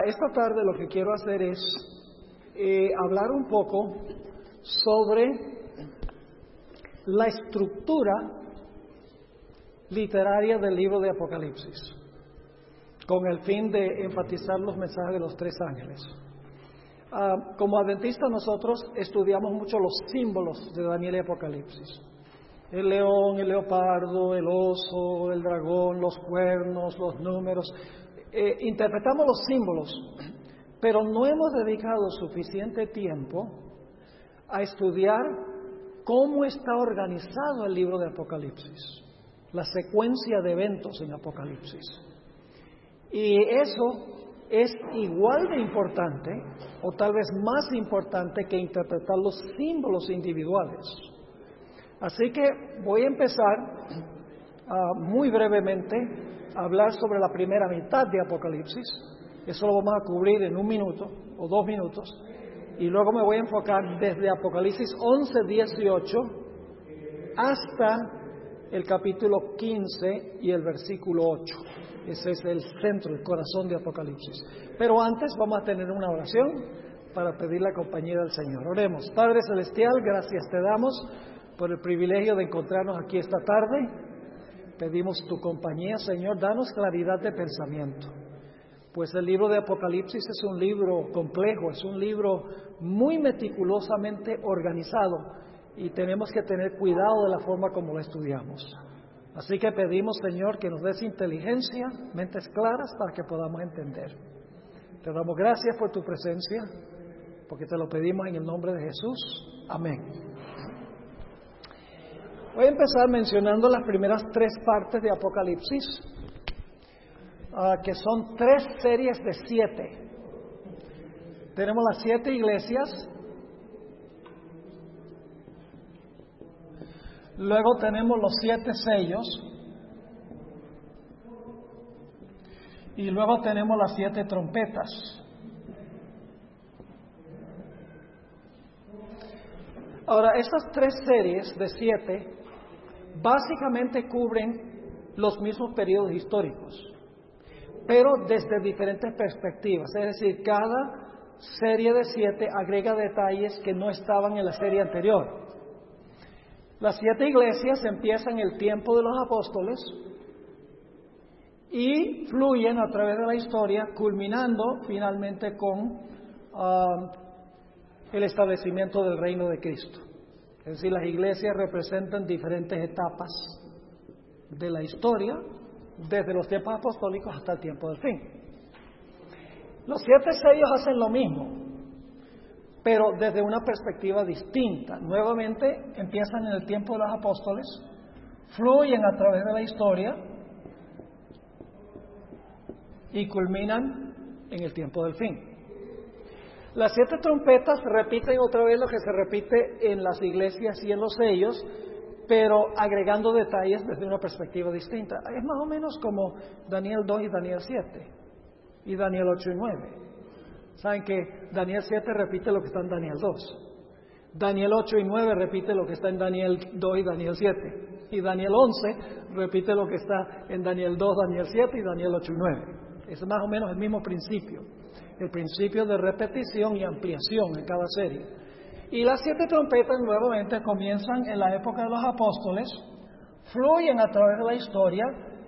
esta tarde lo que quiero hacer es hablar un poco sobre la estructura literaria del libro de Apocalipsis, con el fin de enfatizar los mensajes de los tres ángeles. Como adventistas nosotros estudiamos mucho los símbolos de Daniel y Apocalipsis. El león, el leopardo, el oso, el dragón, los cuernos, los números. Interpretamos los símbolos, pero no hemos dedicado suficiente tiempo a estudiar cómo está organizado el libro de Apocalipsis, la secuencia de eventos en Apocalipsis. Y eso es igual de importante, o tal vez más importante, que interpretar los símbolos individuales. Así que voy a empezar muy brevemente a hablar sobre la primera mitad de Apocalipsis. Eso lo vamos a cubrir en 1 minuto o 2 minutos. Y luego me voy a enfocar desde Apocalipsis 11:18 hasta el capítulo 15 y el versículo 8. Ese es el centro, el corazón de Apocalipsis. Pero antes vamos a tener una oración para pedir la compañía del Señor. Oremos. Padre Celestial, gracias te damos por el privilegio de encontrarnos aquí esta tarde. Pedimos tu compañía, Señor, danos claridad de pensamiento, pues el libro de Apocalipsis es un libro complejo, es un libro muy meticulosamente organizado y tenemos que tener cuidado de la forma como lo estudiamos. Así que pedimos, Señor, que nos des inteligencia, mentes claras para que podamos entender. Te damos gracias por tu presencia, porque te lo pedimos en el nombre de Jesús. Amén. Voy a empezar mencionando las primeras 3 partes de Apocalipsis, que son 3 series de 7. Tenemos las 7 iglesias, luego tenemos los 7 sellos, y luego tenemos las 7 trompetas. Ahora, estas 3 series de 7 básicamente cubren los mismos periodos históricos, pero desde diferentes perspectivas. Es decir, cada serie de 7 agrega detalles que no estaban en la serie anterior. Las 7 iglesias empiezan en el tiempo de los apóstoles y fluyen a través de la historia, culminando finalmente con el establecimiento del reino de Cristo. Es decir, las iglesias representan diferentes etapas de la historia, desde los tiempos apostólicos hasta el tiempo del fin. Los 7 sellos hacen lo mismo, pero desde una perspectiva distinta. Nuevamente empiezan en el tiempo de los apóstoles, fluyen a través de la historia y culminan en el tiempo del fin. Las 7 trompetas repiten otra vez lo que se repite en las iglesias y en los sellos, pero agregando detalles desde una perspectiva distinta. Es más o menos como Daniel 2 y Daniel 7, y Daniel 8 y 9. Saben que Daniel 7 repite lo que está en Daniel 2. Daniel 8 y 9 repite lo que está en Daniel 2 y Daniel 7. Y Daniel 11 repite lo que está en Daniel 2, Daniel 7 y Daniel 8 y 9. Es más o menos el mismo principio. El principio de repetición y ampliación en cada serie. Y las 7 trompetas nuevamente comienzan en la época de los apóstoles, fluyen a través de la historia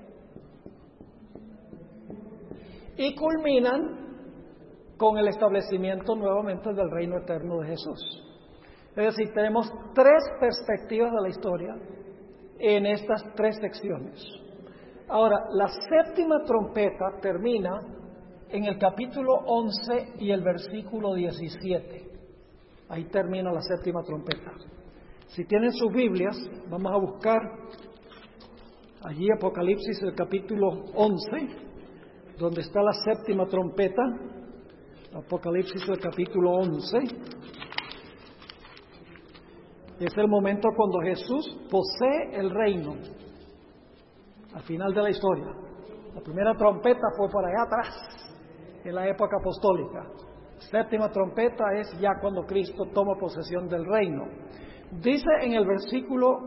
y culminan con el establecimiento nuevamente del reino eterno de Jesús. Es decir, tenemos 3 perspectivas de la historia en estas 3 secciones. Ahora, la 7ª trompeta termina en el capítulo 11 y el versículo 17. Ahí termina la 7ª trompeta. Si tienen sus Biblias, vamos a buscar allí Apocalipsis, el capítulo 11, donde está la 7ª trompeta. Apocalipsis, el capítulo 11. Es el momento cuando Jesús posee el reino, al final de la historia. La primera trompeta fue por allá atrás, en la época apostólica. 7ª trompeta es ya cuando Cristo toma posesión del reino. Dice en el versículo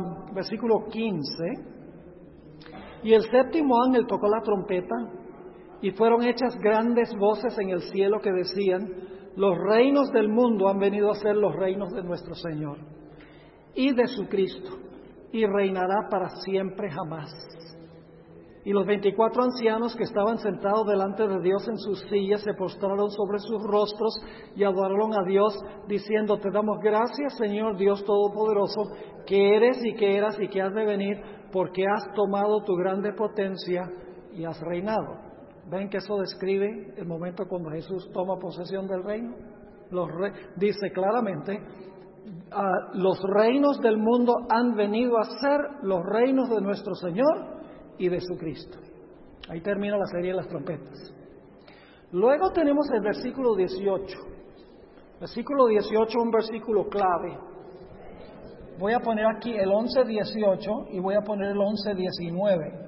15: y el 7º ángel tocó la trompeta, y fueron hechas grandes voces en el cielo que decían: los reinos del mundo han venido a ser los reinos de nuestro Señor y de su Cristo, y reinará para siempre jamás. Y los 24 ancianos que estaban sentados delante de Dios en sus sillas se postraron sobre sus rostros y adoraron a Dios, diciendo: te damos gracias, Señor Dios Todopoderoso, que eres y que eras y que has de venir, porque has tomado tu grande potencia y has reinado. ¿Ven que eso describe el momento cuando Jesús toma posesión del reino? Dice claramente: los reinos del mundo han venido a ser los reinos de nuestro Señor y de su Cristo. Ahí termina la serie de las trompetas. Luego tenemos el versículo 18. Versículo 18, un versículo clave. Voy a poner aquí el 11:18 y voy a poner el 11:19.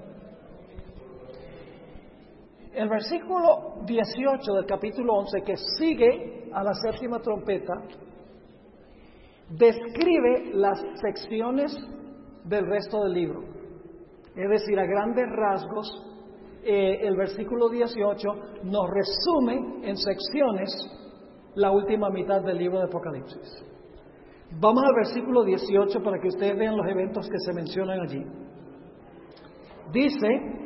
El versículo 18 del capítulo 11, que sigue a la séptima trompeta, describe las secciones del resto del libro. Es decir, a grandes rasgos, el versículo 18 nos resume en secciones la última mitad del libro de Apocalipsis. Vamos al versículo 18 para que ustedes vean los eventos que se mencionan allí. Dice: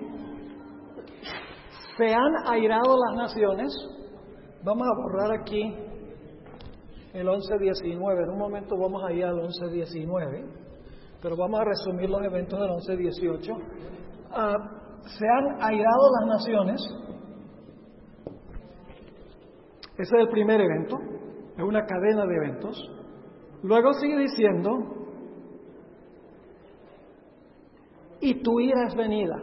se han airado las naciones. Vamos a borrar aquí el 11:19. En un momento vamos a ir al 11:19, pero vamos a resumir los eventos del 11:18. Se han airado las naciones. Ese es el primer evento. Es una cadena de eventos. Luego sigue diciendo: y tu ira es venida.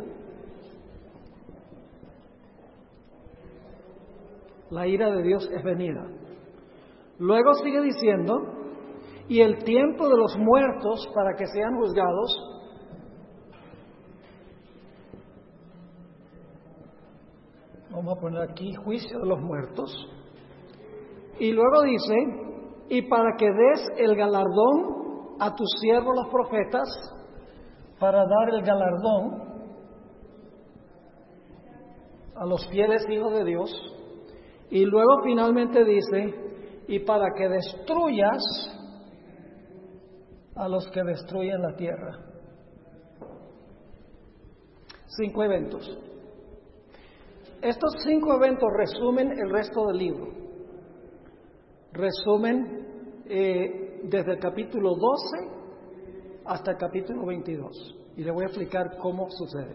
La ira de Dios es venida. Luego sigue diciendo: y el tiempo de los muertos para que sean juzgados. Vamos a poner aquí: juicio de los muertos. Y luego dice: y para que des el galardón a tus siervos los profetas, para dar el galardón a los fieles hijos de Dios. Y luego finalmente dice: y para que destruyas a los que destruyen la tierra. 5 eventos. Estos 5 eventos resumen el resto del libro. Resumen desde el capítulo 12 hasta el capítulo 22. Y le voy a explicar cómo sucede.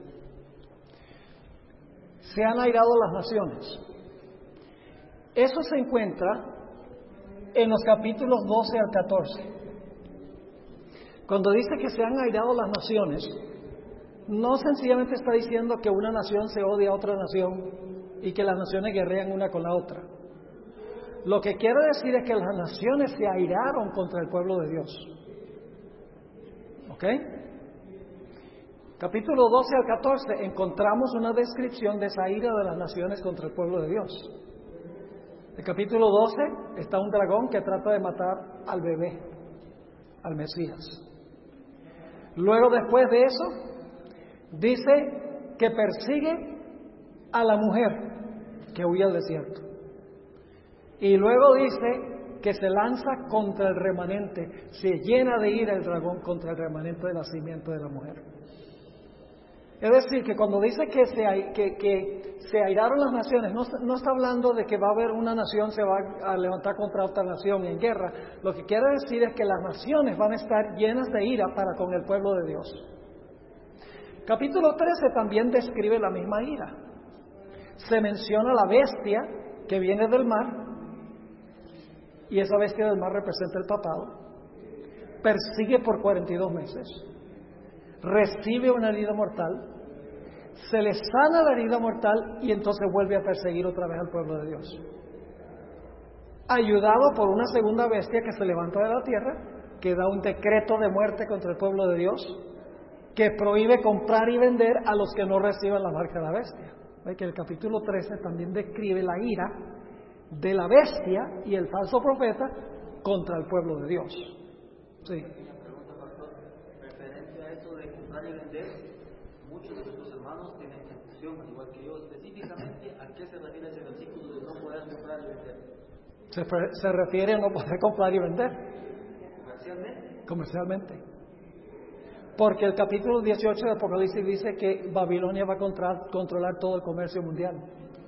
Se han airado las naciones. Eso se encuentra en los capítulos 12 al 14. Cuando dice que se han airado las naciones, no sencillamente está diciendo que una nación se odia a otra nación y que las naciones guerrean una con la otra. Lo que quiere decir es que las naciones se airaron contra el pueblo de Dios. ¿Ok? Capítulo 12 al 14 encontramos una descripción de esa ira de las naciones contra el pueblo de Dios. En el capítulo 12 está un dragón que trata de matar al bebé, al Mesías. Luego, después de eso, dice que persigue a la mujer que huye al desierto. Y luego dice que se lanza contra el remanente, se llena de ira el dragón contra el remanente de la simiente de la mujer. Es decir, que cuando dice que se airaron las naciones, no está hablando de que va a haber una nación se va a levantar contra otra nación en guerra. Lo que quiere decir es que las naciones van a estar llenas de ira para con el pueblo de Dios. Capítulo 13 también describe la misma ira. Se menciona la bestia que viene del mar, y esa bestia del mar representa el papado. Persigue por 42 meses. Recibe una herida mortal, se le sana la herida mortal y entonces vuelve a perseguir otra vez al pueblo de Dios. Ayudado por una segunda bestia que se levanta de la tierra, que da un decreto de muerte contra el pueblo de Dios, que prohíbe comprar y vender a los que no reciban la marca de la bestia. ¿Ve? Que el capítulo 13 también describe la ira de la bestia y el falso profeta contra el pueblo de Dios. Sí. Referente a eso de comprar y vender, muchos de nuestros hermanos tienen instrucción, al igual que yo, específicamente, ¿a qué se refiere ese versículo de no poder comprar y vender? Se refiere a no poder comprar y vender. ¿Comercialmente? Comercialmente. Porque el capítulo 18 de Apocalipsis dice que Babilonia va a controlar todo el comercio mundial.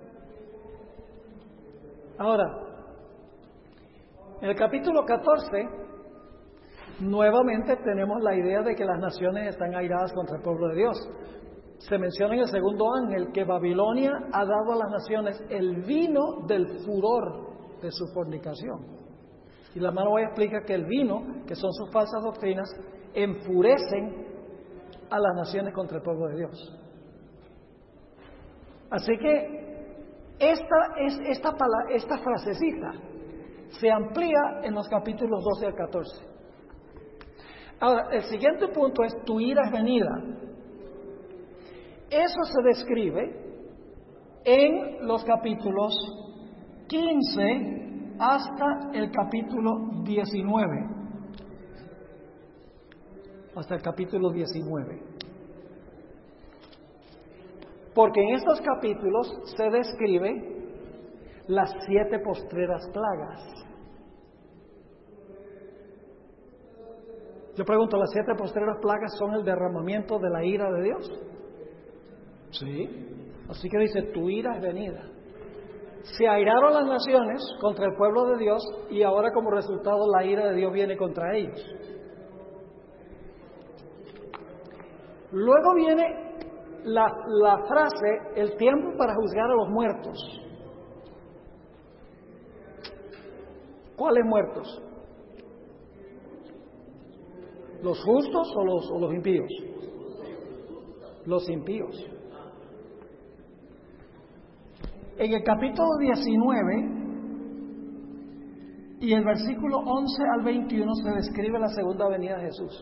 Ahora, en el capítulo 14, nuevamente tenemos la idea de que las naciones están airadas contra el pueblo de Dios. Se menciona en el segundo ángel que Babilonia ha dado a las naciones el vino del furor de su fornicación. Y la hermana hoy explica que el vino, que son sus falsas doctrinas, enfurecen a las naciones contra el pueblo de Dios. Así que esta frasecita se amplía en los capítulos 12 al 14. Ahora, el siguiente punto es: tu ira es venida. Eso se describe en los capítulos 15 hasta el capítulo 19. Hasta el capítulo 19. Porque en estos capítulos se describe las 7 postreras plagas. Yo pregunto, ¿las 7 postreras plagas son el derramamiento de la ira de Dios? Sí. Así que dice, tu ira es venida. Se airaron las naciones contra el pueblo de Dios y ahora como resultado la ira de Dios viene contra ellos. Luego viene la frase, el tiempo para juzgar a los muertos. ¿Cuáles muertos? ¿Los justos o los impíos? Los impíos. En el capítulo 19 y el versículo 11 al 21 se describe la segunda venida de Jesús.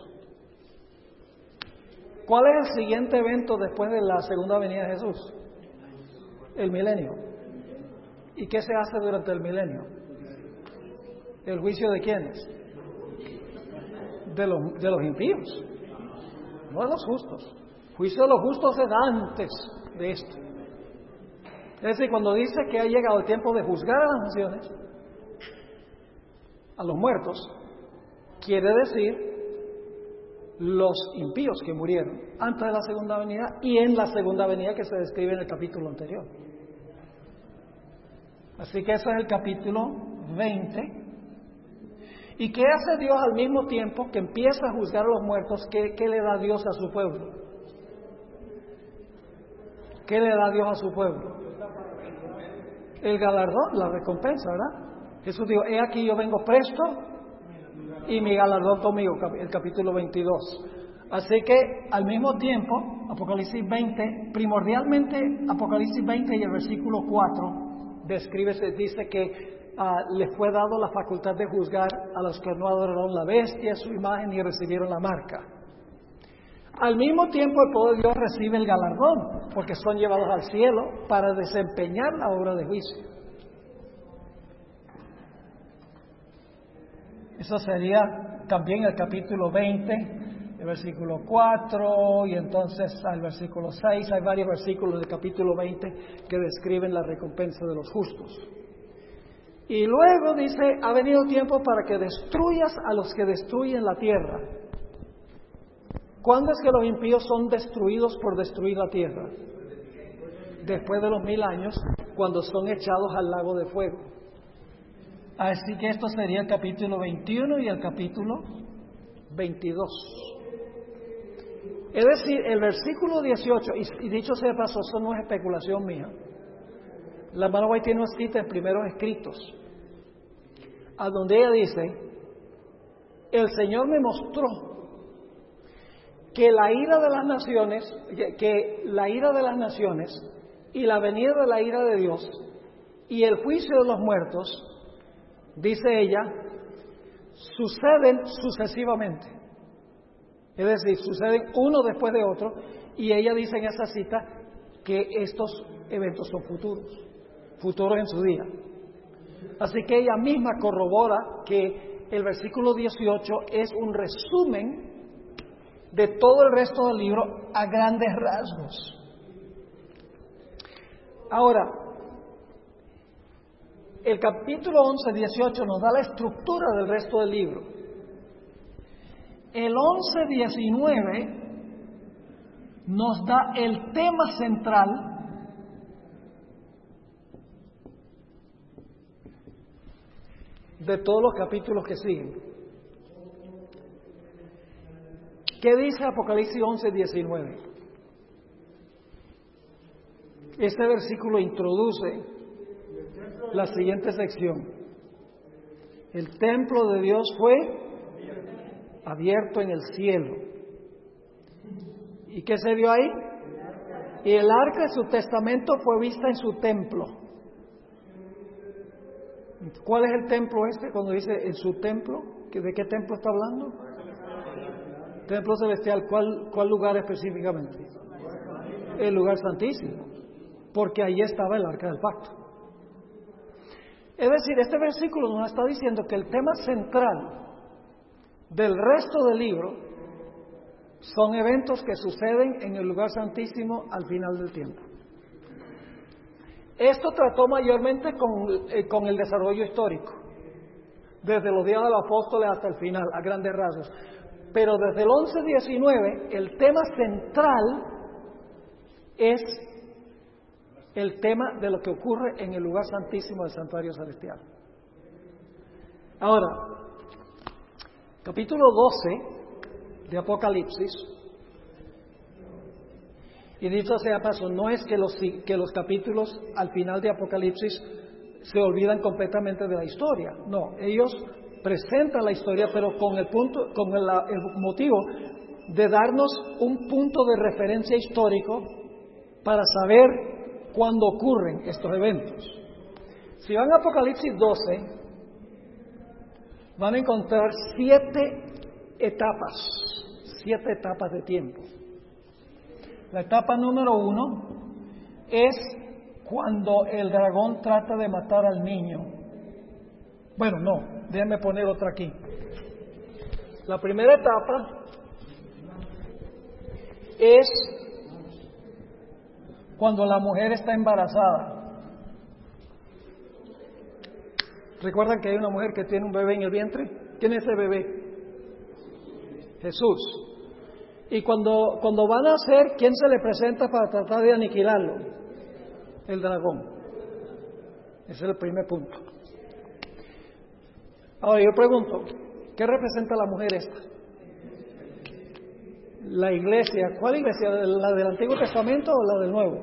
¿Cuál es el siguiente evento después de la segunda venida de Jesús? El milenio. ¿Y qué se hace durante el milenio? ¿El juicio de quiénes? De los impíos, no de los justos. El juicio de los justos es antes de esto. Es decir, cuando dice que ha llegado el tiempo de juzgar a las naciones, a los muertos, quiere decir los impíos que murieron antes de la segunda venida y en la segunda venida que se describe en el capítulo anterior. Así que ese es el capítulo 20. ¿Y qué hace Dios al mismo tiempo que empieza a juzgar a los muertos? ¿Qué le da Dios a su pueblo? ¿Qué le da Dios a su pueblo? El galardón, la recompensa, ¿verdad? Jesús dijo, he aquí yo vengo presto y mi galardón conmigo, el capítulo 22. Así que al mismo tiempo, Apocalipsis 20, primordialmente Apocalipsis 20 y el versículo 4, dice que les fue dado la facultad de juzgar a los que no adoraron la bestia, su imagen y recibieron la marca. Al mismo tiempo el pueblo de Dios recibe el galardón, porque son llevados al cielo para desempeñar la obra de juicio. Eso sería también el capítulo 20, el versículo 4, y entonces al versículo 6, hay varios versículos del capítulo 20 que describen la recompensa de los justos. Y luego dice, ha venido tiempo para que destruyas a los que destruyen la tierra. ¿Cuándo es que los impíos son destruidos por destruir la tierra? Después de los 1000 años, cuando son echados al lago de fuego. Así que esto sería el capítulo 21 y el capítulo 22. Es decir, el versículo 18, y dicho sea de paso, eso no es especulación mía. La hermana White tiene una cita en Primeros Escritos, a donde ella dice, el Señor me mostró que la ira de las naciones y la venida de la ira de Dios y el juicio de los muertos, dice ella, suceden sucesivamente. Es decir, suceden uno después de otro, y ella dice en esa cita que estos eventos son futuros en su día. Así que ella misma corrobora que el versículo 18 es un resumen de todo el resto del libro a grandes rasgos. Ahora, el capítulo 11, 18 nos da la estructura del resto del libro. El 11, 19 nos da el tema central de todos los capítulos que siguen. ¿Qué dice Apocalipsis 11, 19? Este versículo introduce la siguiente sección. El templo de Dios fue abierto en el cielo. ¿Y qué se vio ahí? Y el arca de su testamento fue vista en su templo. ¿Cuál es el templo este cuando dice en su templo? ¿De qué templo está hablando? Templo celestial. ¿Cuál lugar específicamente? El lugar santísimo. Porque ahí estaba el arca del pacto. Es decir, este versículo nos está diciendo que el tema central del resto del libro son eventos que suceden en el lugar santísimo al final del tiempo. Esto trató mayormente con el desarrollo histórico, desde los días de los apóstoles hasta el final, a grandes rasgos. Pero desde el 11-19, el tema central es el tema de lo que ocurre en el lugar santísimo del santuario celestial. Ahora, capítulo 12 de Apocalipsis, y dicho sea paso, no es que los capítulos al final de Apocalipsis se olvidan completamente de la historia, no, ellos presentan la historia, pero con el motivo de darnos un punto de referencia histórico para saber cuándo ocurren estos eventos. Si van a Apocalipsis 12, van a encontrar 7 etapas de tiempo. La etapa número 1 es cuando el dragón trata de matar al niño. Bueno, no, déjenme poner otra aquí. La primera etapa es cuando la mujer está embarazada. ¿Recuerdan que hay una mujer que tiene un bebé en el vientre? ¿Quién es ese bebé? Jesús. Y cuando van a nacer, ¿quién se le presenta para tratar de aniquilarlo? El dragón. Ese es el primer punto. Ahora yo pregunto, ¿qué representa la mujer esta? La iglesia. ¿Cuál iglesia? ¿La del Antiguo Testamento o la del Nuevo?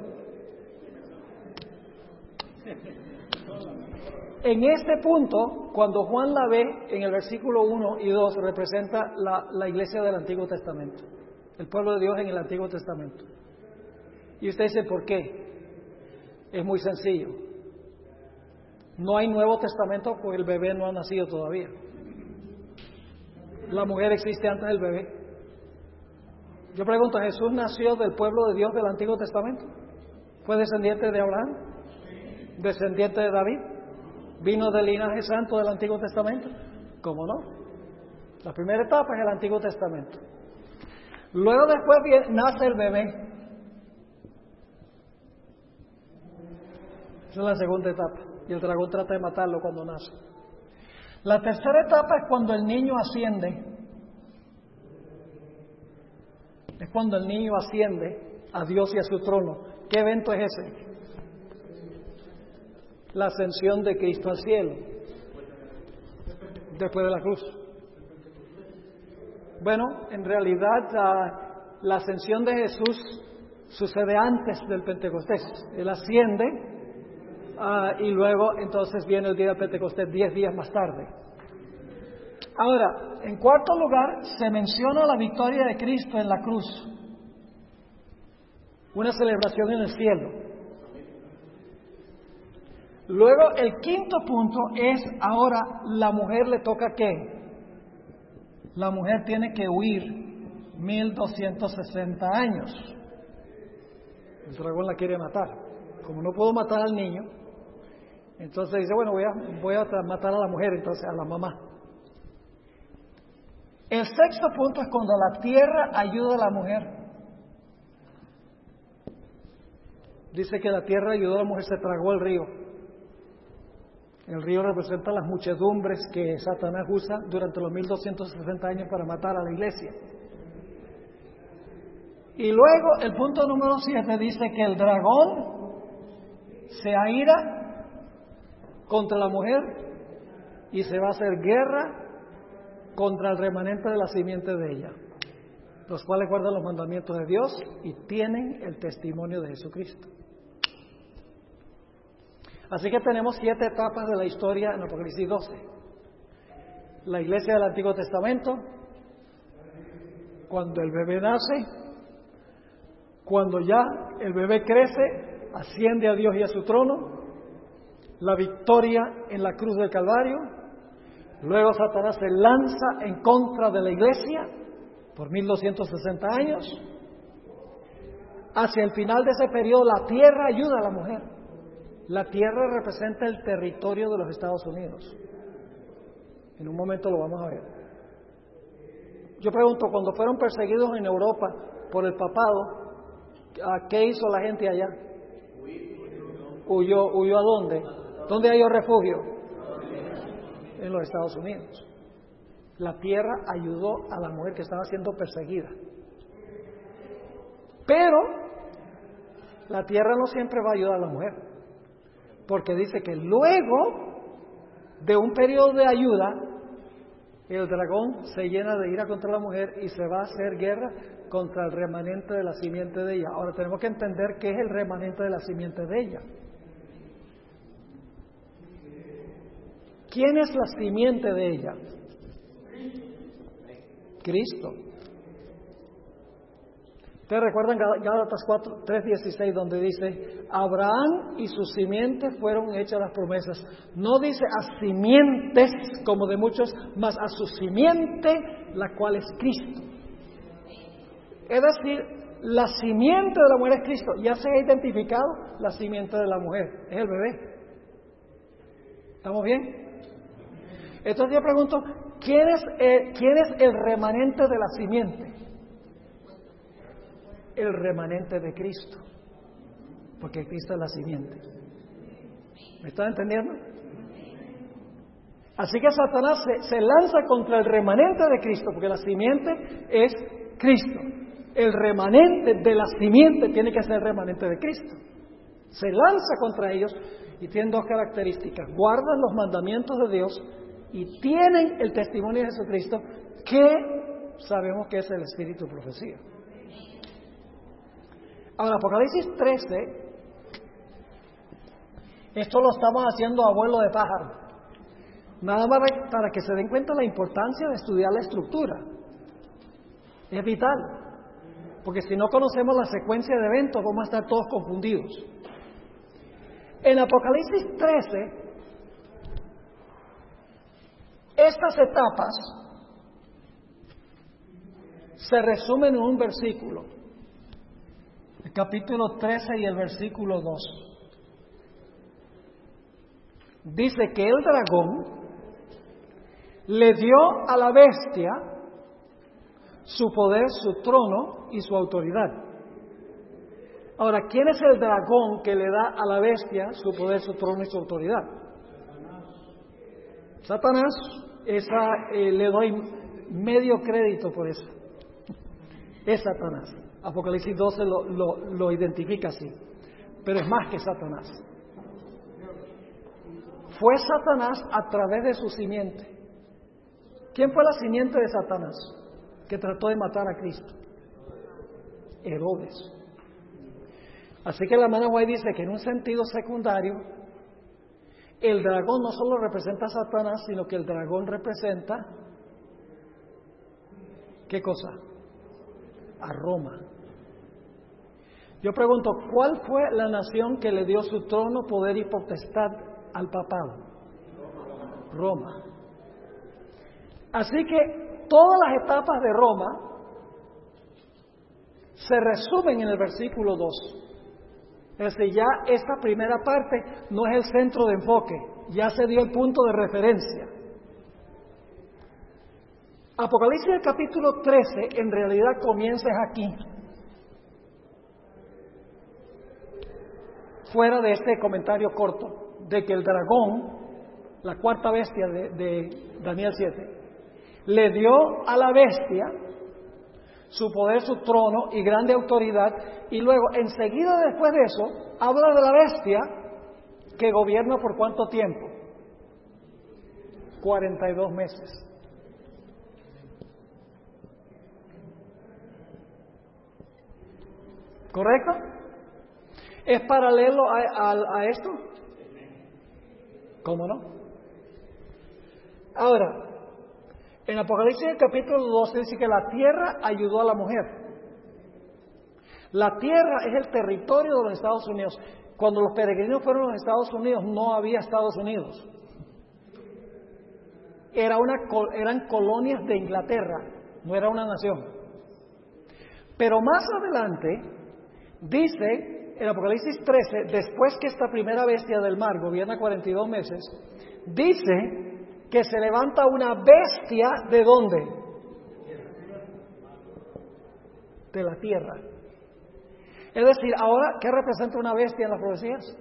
En este punto, cuando Juan la ve en el versículo 1 y 2, representa la iglesia del Antiguo Testamento, el pueblo de Dios en el Antiguo Testamento. Y usted dice, ¿por qué? Es muy sencillo. No hay Nuevo Testamento porque el bebé no ha nacido todavía. La mujer existe antes del bebé. Yo pregunto, ¿Jesús nació del pueblo de Dios del Antiguo Testamento? ¿Fue descendiente de Abraham? ¿Descendiente de David? ¿Vino del linaje santo del Antiguo Testamento? ¿Cómo no? La primera etapa es el Antiguo Testamento. Luego después nace el bebé. Esa es la segunda etapa. Y el dragón trata de matarlo cuando nace. La tercera etapa es cuando el niño asciende. Es cuando el niño asciende a Dios y a su trono. ¿Qué evento es ese? La ascensión de Cristo al cielo. Después de la cruz. Bueno, en realidad la ascensión de Jesús sucede antes del Pentecostés. Él asciende y luego entonces viene el día de Pentecostés 10 días más tarde. Ahora, en cuarto lugar, se menciona la victoria de Cristo en la cruz. Una celebración en el cielo. Luego, el quinto punto es, ahora, la mujer le toca ¿qué? La mujer tiene que huir 1260 años. El dragón la quiere matar. Como no puedo matar al niño, entonces dice, bueno, voy a matar a la mujer, entonces a la mamá. El sexto punto es cuando la tierra ayuda a la mujer. Dice que la tierra ayudó a la mujer, se tragó el río. El río representa las muchedumbres que Satanás usa durante los 1260 años para matar a la iglesia. Y luego el punto número 7 dice que el dragón se aira contra la mujer y se va a hacer guerra contra el remanente de la simiente de ella, los cuales guardan los mandamientos de Dios y tienen el testimonio de Jesucristo. Así que tenemos 7 etapas de la historia en Apocalipsis 12. La iglesia del Antiguo Testamento, cuando el bebé nace, cuando ya el bebé crece, asciende a Dios y a su trono, la victoria en la cruz del Calvario, luego Satanás se lanza en contra de la iglesia por 1260 años. Hacia el final de ese periodo la tierra ayuda a la mujer. La tierra representa el territorio de los Estados Unidos. En un momento lo vamos a ver. Yo pregunto, cuando fueron perseguidos en Europa por el papado, ¿qué hizo la gente allá? ¿Huyó a dónde? ¿Dónde halló refugio? En los Estados Unidos. La tierra ayudó a la mujer que estaba siendo perseguida. Pero la tierra no siempre va a ayudar a la mujer, porque dice que luego de un periodo de ayuda, el dragón se llena de ira contra la mujer y se va a hacer guerra contra el remanente de la simiente de ella. Ahora tenemos que entender qué es el remanente de la simiente de ella. ¿Quién es la simiente de ella? Cristo. ¿Ustedes recuerdan Gálatas 3:16 donde dice, Abraham y su simiente fueron hechas las promesas? No dice a simientes como de muchos, mas a su simiente, la cual es Cristo. Es decir, la simiente de la mujer es Cristo. Ya se ha identificado la simiente de la mujer, es el bebé. ¿Estamos bien? Entonces yo pregunto, ¿quién es el remanente de la simiente? El remanente de Cristo, porque Cristo es la simiente. ¿Me están entendiendo? Así que Satanás se lanza contra el remanente de Cristo, porque la simiente es Cristo. El remanente de la simiente tiene que ser el remanente de Cristo. Se lanza contra ellos y tienen 2 características: guardan los mandamientos de Dios y tienen el testimonio de Jesucristo, que sabemos que es el espíritu de profecía. Ahora, Apocalipsis 13, esto lo estamos haciendo a vuelo de pájaro, nada más para que se den cuenta la importancia de estudiar la estructura. Es vital, porque si no conocemos la secuencia de eventos, vamos a estar todos confundidos. En Apocalipsis 13, estas etapas se resumen en un versículo. El capítulo 13 y el versículo 2. Dice que el dragón le dio a la bestia su poder, su trono y su autoridad. Ahora, ¿quién es el dragón que le da a la bestia su poder, su trono y su autoridad? Satanás. Le doy medio crédito por eso. Es Satanás. Apocalipsis 12 lo identifica así. Pero es más que Satanás. Fue Satanás a través de su simiente. ¿Quién fue la simiente de Satanás que trató de matar a Cristo? Herodes. Así que la hermana White dice que en un sentido secundario, el dragón no solo representa a Satanás, sino que el dragón representa, ¿qué cosa? A Roma. Yo pregunto, ¿cuál fue la nación que le dio su trono, poder y potestad al papado? Roma. Así que todas las etapas de Roma se resumen en el versículo 2. Es decir, ya esta primera parte no es el centro de enfoque, ya se dio el punto de referencia. Apocalipsis el capítulo 13 en realidad comienza aquí. fuera de este comentario corto, de que el dragón, la cuarta bestia de Daniel 7, le dio a la bestia su poder, su trono y grande autoridad, y luego enseguida después de eso habla de la bestia que gobierna por cuánto tiempo, 42 meses. ¿Correcto? ¿Es paralelo a esto? ¿Cómo no? Ahora, en Apocalipsis capítulo 12 dice que la tierra ayudó a la mujer. La tierra es el territorio de los Estados Unidos. Cuando los peregrinos fueron a los Estados Unidos no había Estados Unidos. Eran colonias de Inglaterra, no era una nación. Pero más adelante dice en Apocalipsis 13, después que esta primera bestia del mar gobierna 42 meses, dice que se levanta una bestia, ¿de dónde? De la tierra. Es decir, ahora, ¿qué representa una bestia en las profecías?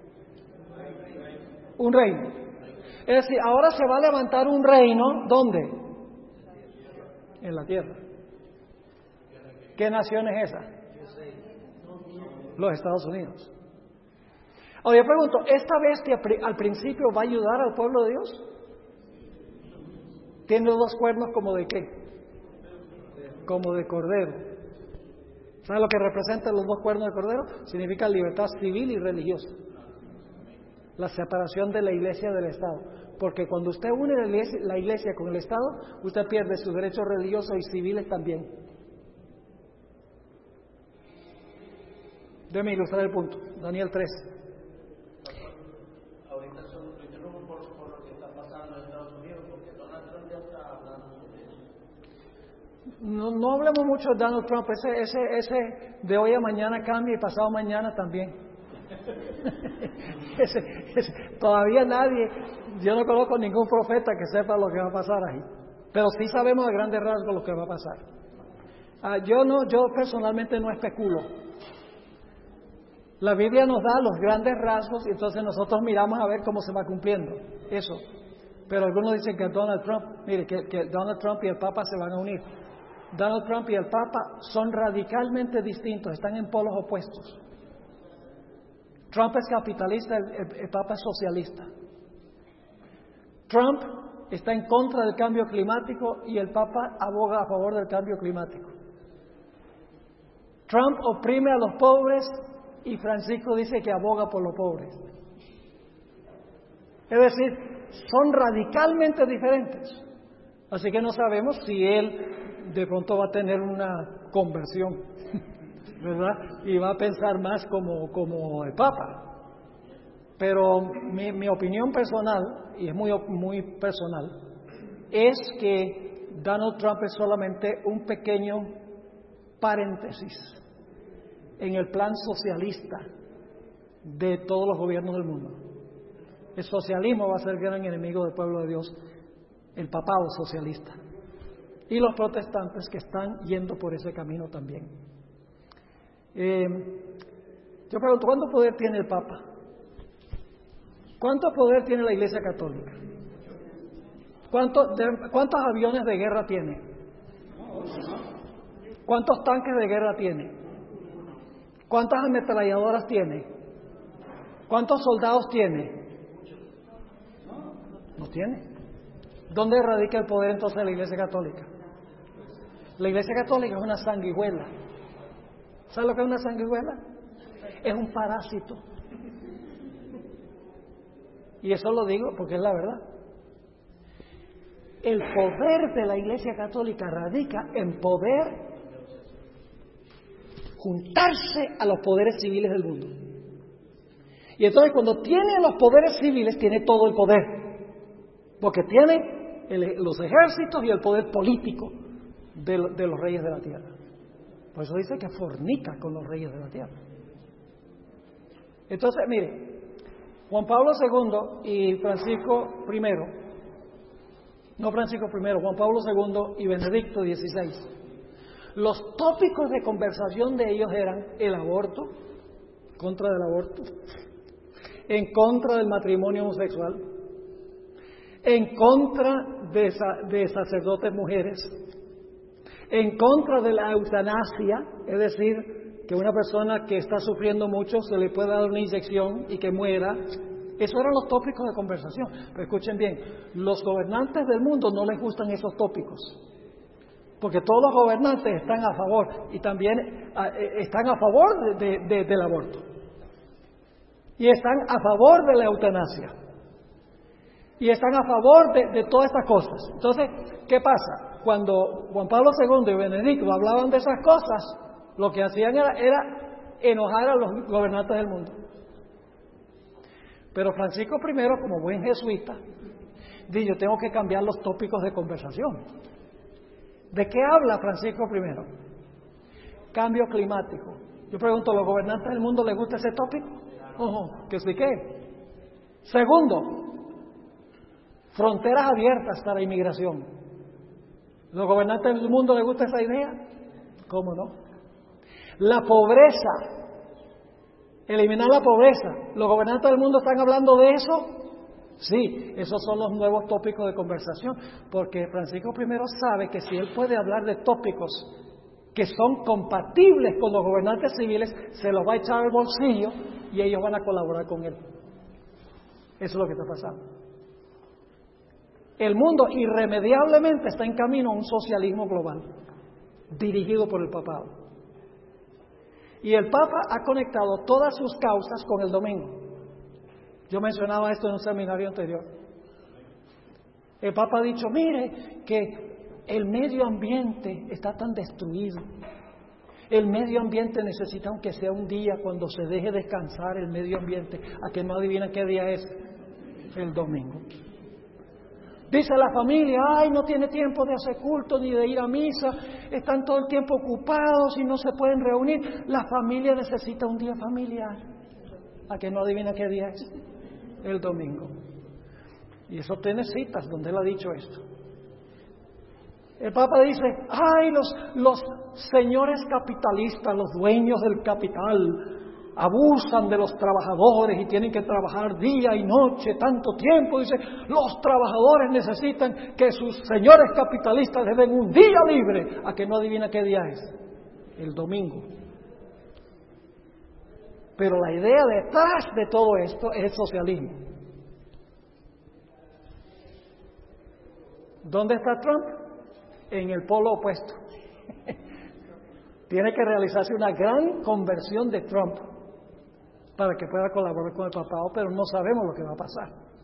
Un reino. Es decir, ahora se va a levantar un reino, ¿dónde? En la tierra. ¿Qué nación es esa? Los Estados Unidos. Ahora yo pregunto, ¿esta bestia al principio va a ayudar al pueblo de Dios? Tiene dos cuernos como de qué? Como de cordero. ¿Sabe lo que representan los dos cuernos de cordero? Significa libertad civil y religiosa. La separación de la iglesia del Estado. Porque cuando usted une la iglesia con el Estado, usted pierde sus derechos religiosos y civiles también. Déjeme ilustrar el punto. Daniel 3. Ahorita solo lo interrumpo por lo que está pasando en Estados Unidos, porque Donald Trump ya está hablando sobre eso. No hablemos mucho de Donald Trump. Ese de hoy a mañana cambia y pasado mañana también. Todavía nadie, yo no conozco ningún profeta que sepa lo que va a pasar ahí. Pero sí sabemos a grandes rasgos lo que va a pasar. Yo personalmente no especulo. La Biblia nos da los grandes rasgos y entonces nosotros miramos a ver cómo se va cumpliendo eso. Pero algunos dicen que Donald Trump, mire, que Donald Trump y el Papa se van a unir. Donald Trump y el Papa son radicalmente distintos, están en polos opuestos. Trump es capitalista, el Papa es socialista. Trump está en contra del cambio climático y el Papa aboga a favor del cambio climático. Trump oprime a los pobres y Francisco dice que aboga por los pobres. Es decir, son radicalmente diferentes. Así que no sabemos si él de pronto va a tener una conversión, ¿verdad? Y va a pensar más como el Papa. Pero mi opinión personal, y es muy personal, es que Donald Trump es solamente un pequeño paréntesis en el plan socialista de todos los gobiernos del mundo. El socialismo va a ser el gran enemigo del pueblo de Dios, el papado socialista, y los protestantes que están yendo por ese camino también. Yo pregunto, ¿cuánto poder tiene el Papa? ¿Cuánto poder tiene la Iglesia Católica? ¿Cuántos aviones de guerra tiene? ¿Cuántos tanques de guerra tiene? ¿Cuántas ametralladoras tiene? ¿Cuántos soldados tiene? No tiene. ¿Dónde radica el poder entonces de la Iglesia Católica? La Iglesia Católica es una sanguijuela. ¿Sabe lo que es una sanguijuela? Es un parásito. Y eso lo digo porque es la verdad. El poder de la Iglesia Católica radica en poder juntarse a los poderes civiles del mundo. Y entonces cuando tiene los poderes civiles, tiene todo el poder. Porque tiene los ejércitos y el poder político de los reyes de la tierra. Por eso dice que fornica con los reyes de la tierra. Entonces, mire, Juan Pablo II y Francisco I, Juan Pablo II y Benedicto XVI, los tópicos de conversación de ellos eran el aborto, contra del aborto, en contra del matrimonio homosexual, en contra de sacerdotes mujeres, en contra de la eutanasia, es decir, que una persona que está sufriendo mucho se le pueda dar una inyección y que muera. Esos eran los tópicos de conversación. Pero escuchen bien, los gobernantes del mundo no les gustan esos tópicos, porque todos los gobernantes están a favor y también están a favor del aborto. Y están a favor de la eutanasia. Y están a favor de todas estas cosas. Entonces, ¿qué pasa? Cuando Juan Pablo II y Benedicto hablaban de esas cosas, lo que hacían era enojar a los gobernantes del mundo. Pero Francisco I, como buen jesuita, dijo, yo tengo que cambiar los tópicos de conversación. ¿De qué habla Francisco I? Cambio climático. Yo pregunto, ¿a los gobernantes del mundo les gusta ese tópico? ¿Que expliqué? Segundo, fronteras abiertas para inmigración. ¿Los gobernantes del mundo les gusta esa idea? ¿Cómo no? La pobreza. Eliminar la pobreza. ¿Los gobernantes del mundo están hablando de eso? Sí, esos son los nuevos tópicos de conversación, porque Francisco I sabe que si él puede hablar de tópicos que son compatibles con los gobernantes civiles, se los va a echar al bolsillo y ellos van a colaborar con él. Eso es lo que está pasando. El mundo irremediablemente está en camino a un socialismo global, dirigido por el papado. Y el Papa ha conectado todas sus causas con el domingo. Yo mencionaba esto en un seminario anterior. El Papa ha dicho, mire, que el medio ambiente está tan destruido. El medio ambiente necesita, aunque sea un día, cuando se deje descansar el medio ambiente, a que no adivinan qué día es, el domingo. Dice la familia, ay, no tiene tiempo de hacer culto ni de ir a misa, están todo el tiempo ocupados y no se pueden reunir. La familia necesita un día familiar, a que no adivina qué día es, el domingo. Y eso tiene citas donde él ha dicho esto. El Papa dice, ay, los señores capitalistas, los dueños del capital, abusan de los trabajadores y tienen que trabajar día y noche, tanto tiempo. Dice, los trabajadores necesitan que sus señores capitalistas les den un día libre, a que no adivina qué día es, el domingo. Pero la idea detrás de todo esto es el socialismo. ¿Dónde está Trump? En el polo opuesto. Tiene que realizarse una gran conversión de Trump para que pueda colaborar con el papado, pero no sabemos lo que va a pasar.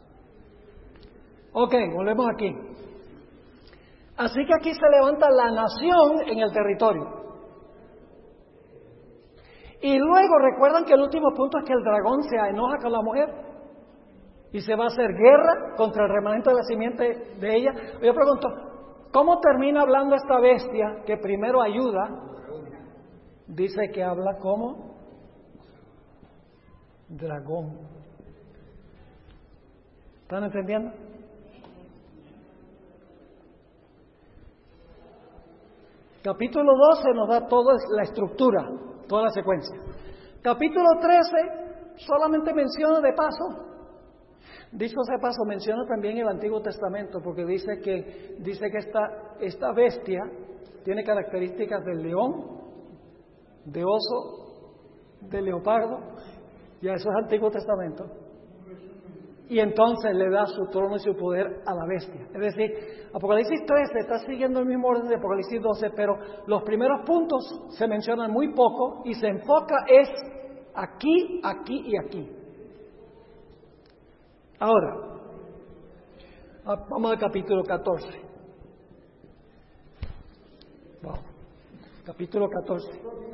Ok, volvemos aquí. Así que aquí se levanta la nación en el territorio. Y luego recuerdan que el último punto es que el dragón se enoja con la mujer y se va a hacer guerra contra el remanente de la simiente de ella. Yo pregunto, ¿cómo termina hablando esta bestia que primero ayuda? Dice que habla como dragón. ¿Están entendiendo? Capítulo 12 nos da toda la estructura, toda la secuencia. Capítulo 13 solamente menciona de paso. Dicho de paso, menciona también el Antiguo Testamento, porque dice que esta bestia tiene características del león, de oso, de leopardo. Ya eso es Antiguo Testamento. Y entonces le da su trono y su poder a la bestia. Es decir, Apocalipsis 13 está siguiendo el mismo orden de Apocalipsis 12, pero los primeros puntos se mencionan muy poco y se enfoca es aquí, aquí y aquí. Ahora, vamos al capítulo 14. Wow. Capítulo 14.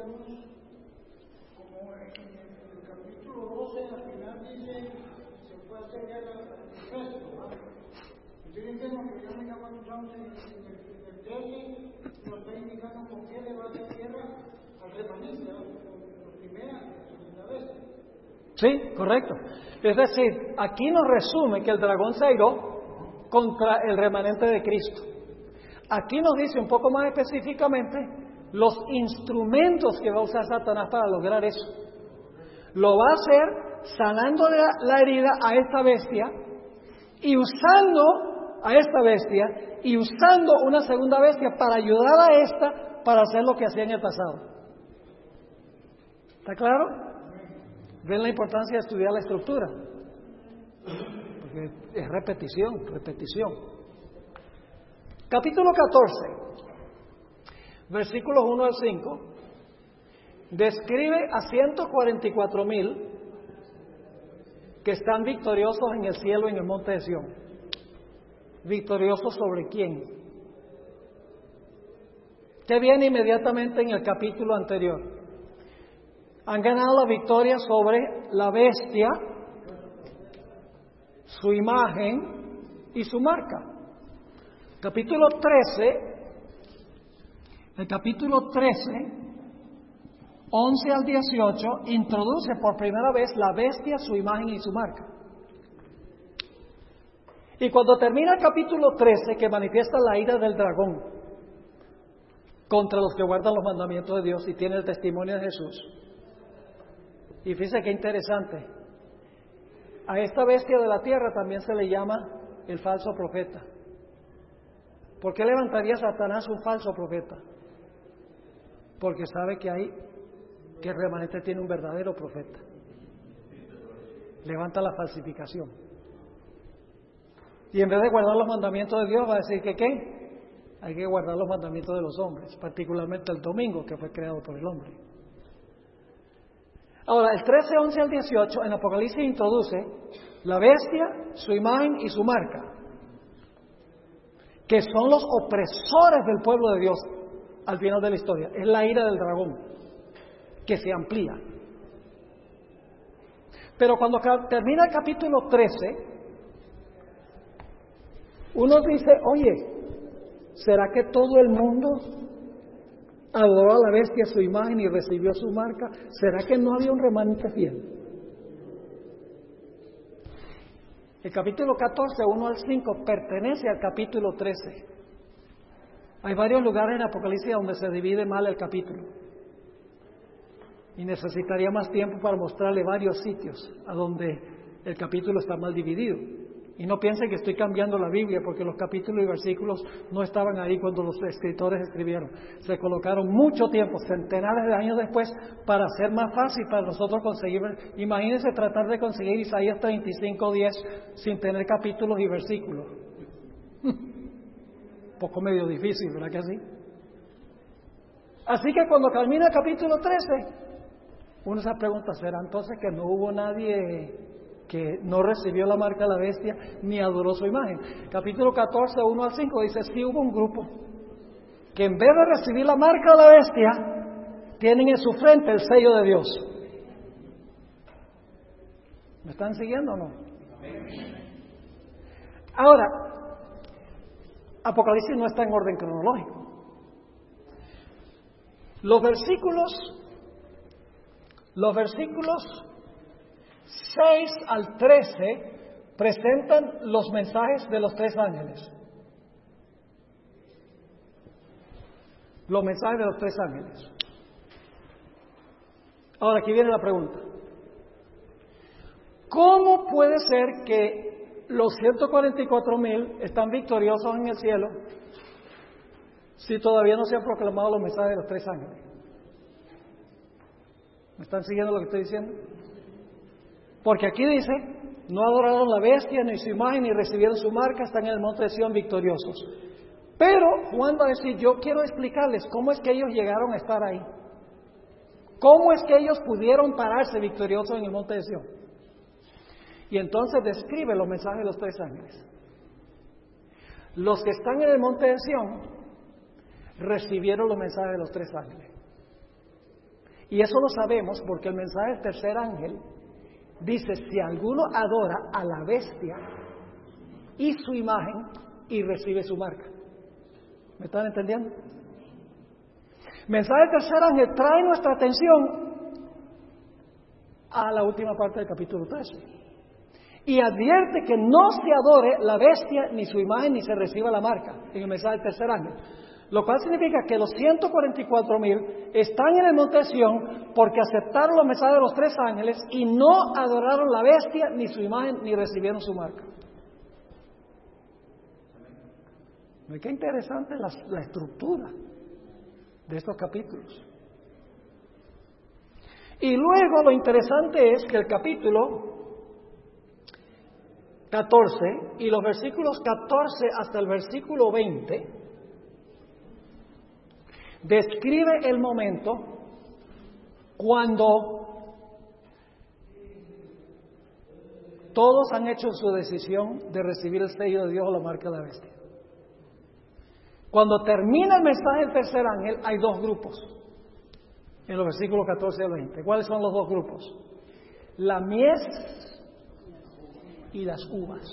Sí, correcto. Es decir, aquí nos resume que el dragón se airó contra el remanente de Cristo. Aquí nos dice un poco más específicamente los instrumentos que va a usar Satanás para lograr eso. Lo va a hacer sanando la herida a esta bestia y usando a esta bestia y usando una segunda bestia para ayudar a esta para hacer lo que hacía en el pasado. ¿Está claro? ¿Ven la importancia de estudiar la estructura? Porque es repetición, repetición. Capítulo 14, versículos 1 al 5, describe a 144,000 que están victoriosos en el cielo, en el monte de Sión. ¿Victoriosos sobre quién? ¿Qué viene inmediatamente en el capítulo anterior? Han ganado la victoria sobre la bestia, su imagen y su marca. Capítulo 13, el capítulo 13, 11 al 18, introduce por primera vez la bestia, su imagen y su marca. Y cuando termina el capítulo 13, que manifiesta la ira del dragón contra los que guardan los mandamientos de Dios y tienen el testimonio de Jesús. Y fíjense qué interesante. A esta bestia de la tierra también se le llama el falso profeta. ¿Por qué levantaría Satanás un falso profeta? Porque sabe que el remanente tiene un verdadero profeta. Levanta la falsificación. Y en vez de guardar los mandamientos de Dios, va a decir que ¿qué? Hay que guardar los mandamientos de los hombres, particularmente el domingo, que fue creado por el hombre. Ahora, el 13, 11 al 18, en Apocalipsis introduce la bestia, su imagen y su marca, que son los opresores del pueblo de Dios al final de la historia. Es la ira del dragón, que se amplía. Pero cuando termina el capítulo 13, uno dice, oye, ¿será que todo el mundo adoró a la bestia, su imagen y recibió su marca? ¿Será que no había un remanente fiel? El capítulo 14, 1 al 5, pertenece al capítulo 13. Hay varios lugares en Apocalipsis donde se divide mal el capítulo. Y necesitaría más tiempo para mostrarle varios sitios a donde el capítulo está mal dividido. Y no piensen que estoy cambiando la Biblia, porque los capítulos y versículos no estaban ahí cuando los escritores escribieron. Se colocaron mucho tiempo, centenares de años después, para hacer más fácil para nosotros conseguir. Imagínense tratar de conseguir Isaías 35:10 sin tener capítulos y versículos. Poco medio difícil, ¿verdad que sí? Así que cuando termina el capítulo 13, uno se pregunta, ¿será entonces que no hubo nadie que no recibió la marca de la bestia ni adoró su imagen? Capítulo 14, 1 al 5 dice, sí hubo un grupo que en vez de recibir la marca de la bestia, tienen en su frente el sello de Dios. ¿Me están siguiendo o no? Ahora, Apocalipsis no está en orden cronológico. Los versículos 6 al 13 presentan los mensajes de los tres ángeles. Los mensajes de los tres ángeles. Ahora, aquí viene la pregunta. ¿Cómo puede ser que los 144,000 están victoriosos en el cielo si todavía no se han proclamado los mensajes de los tres ángeles? ¿Me están siguiendo lo que estoy diciendo? Porque aquí dice, no adoraron la bestia, ni su imagen, ni recibieron su marca, están en el monte de Sión victoriosos. Pero Juan va a decir, yo quiero explicarles cómo es que ellos llegaron a estar ahí. ¿Cómo es que ellos pudieron pararse victoriosos en el monte de Sión? Y entonces describe los mensajes de los tres ángeles. Los que están en el monte de Sión recibieron los mensajes de los tres ángeles. Y eso lo sabemos porque el mensaje del tercer ángel dice, si alguno adora a la bestia y su imagen y recibe su marca. ¿Me están entendiendo? Mensaje del tercer ángel trae nuestra atención a la última parte del capítulo 13. Y advierte que no se adore la bestia, ni su imagen, ni se reciba la marca, en el mensaje del tercer ángel. Lo cual significa que los 144,000 están en el monte de Sión porque aceptaron los mensajes de los 3 ángeles y no adoraron la bestia, ni su imagen, ni recibieron su marca. Qué interesante la estructura de estos capítulos. Y luego lo interesante es que el capítulo 14 y los versículos 14 hasta el versículo 20 describe el momento cuando todos han hecho su decisión de recibir el sello de Dios o la marca de la bestia. Cuando termina el mensaje del tercer ángel, hay 2 grupos. En los versículos 14 al 20. ¿Cuáles son los 2 grupos? La mies y las uvas.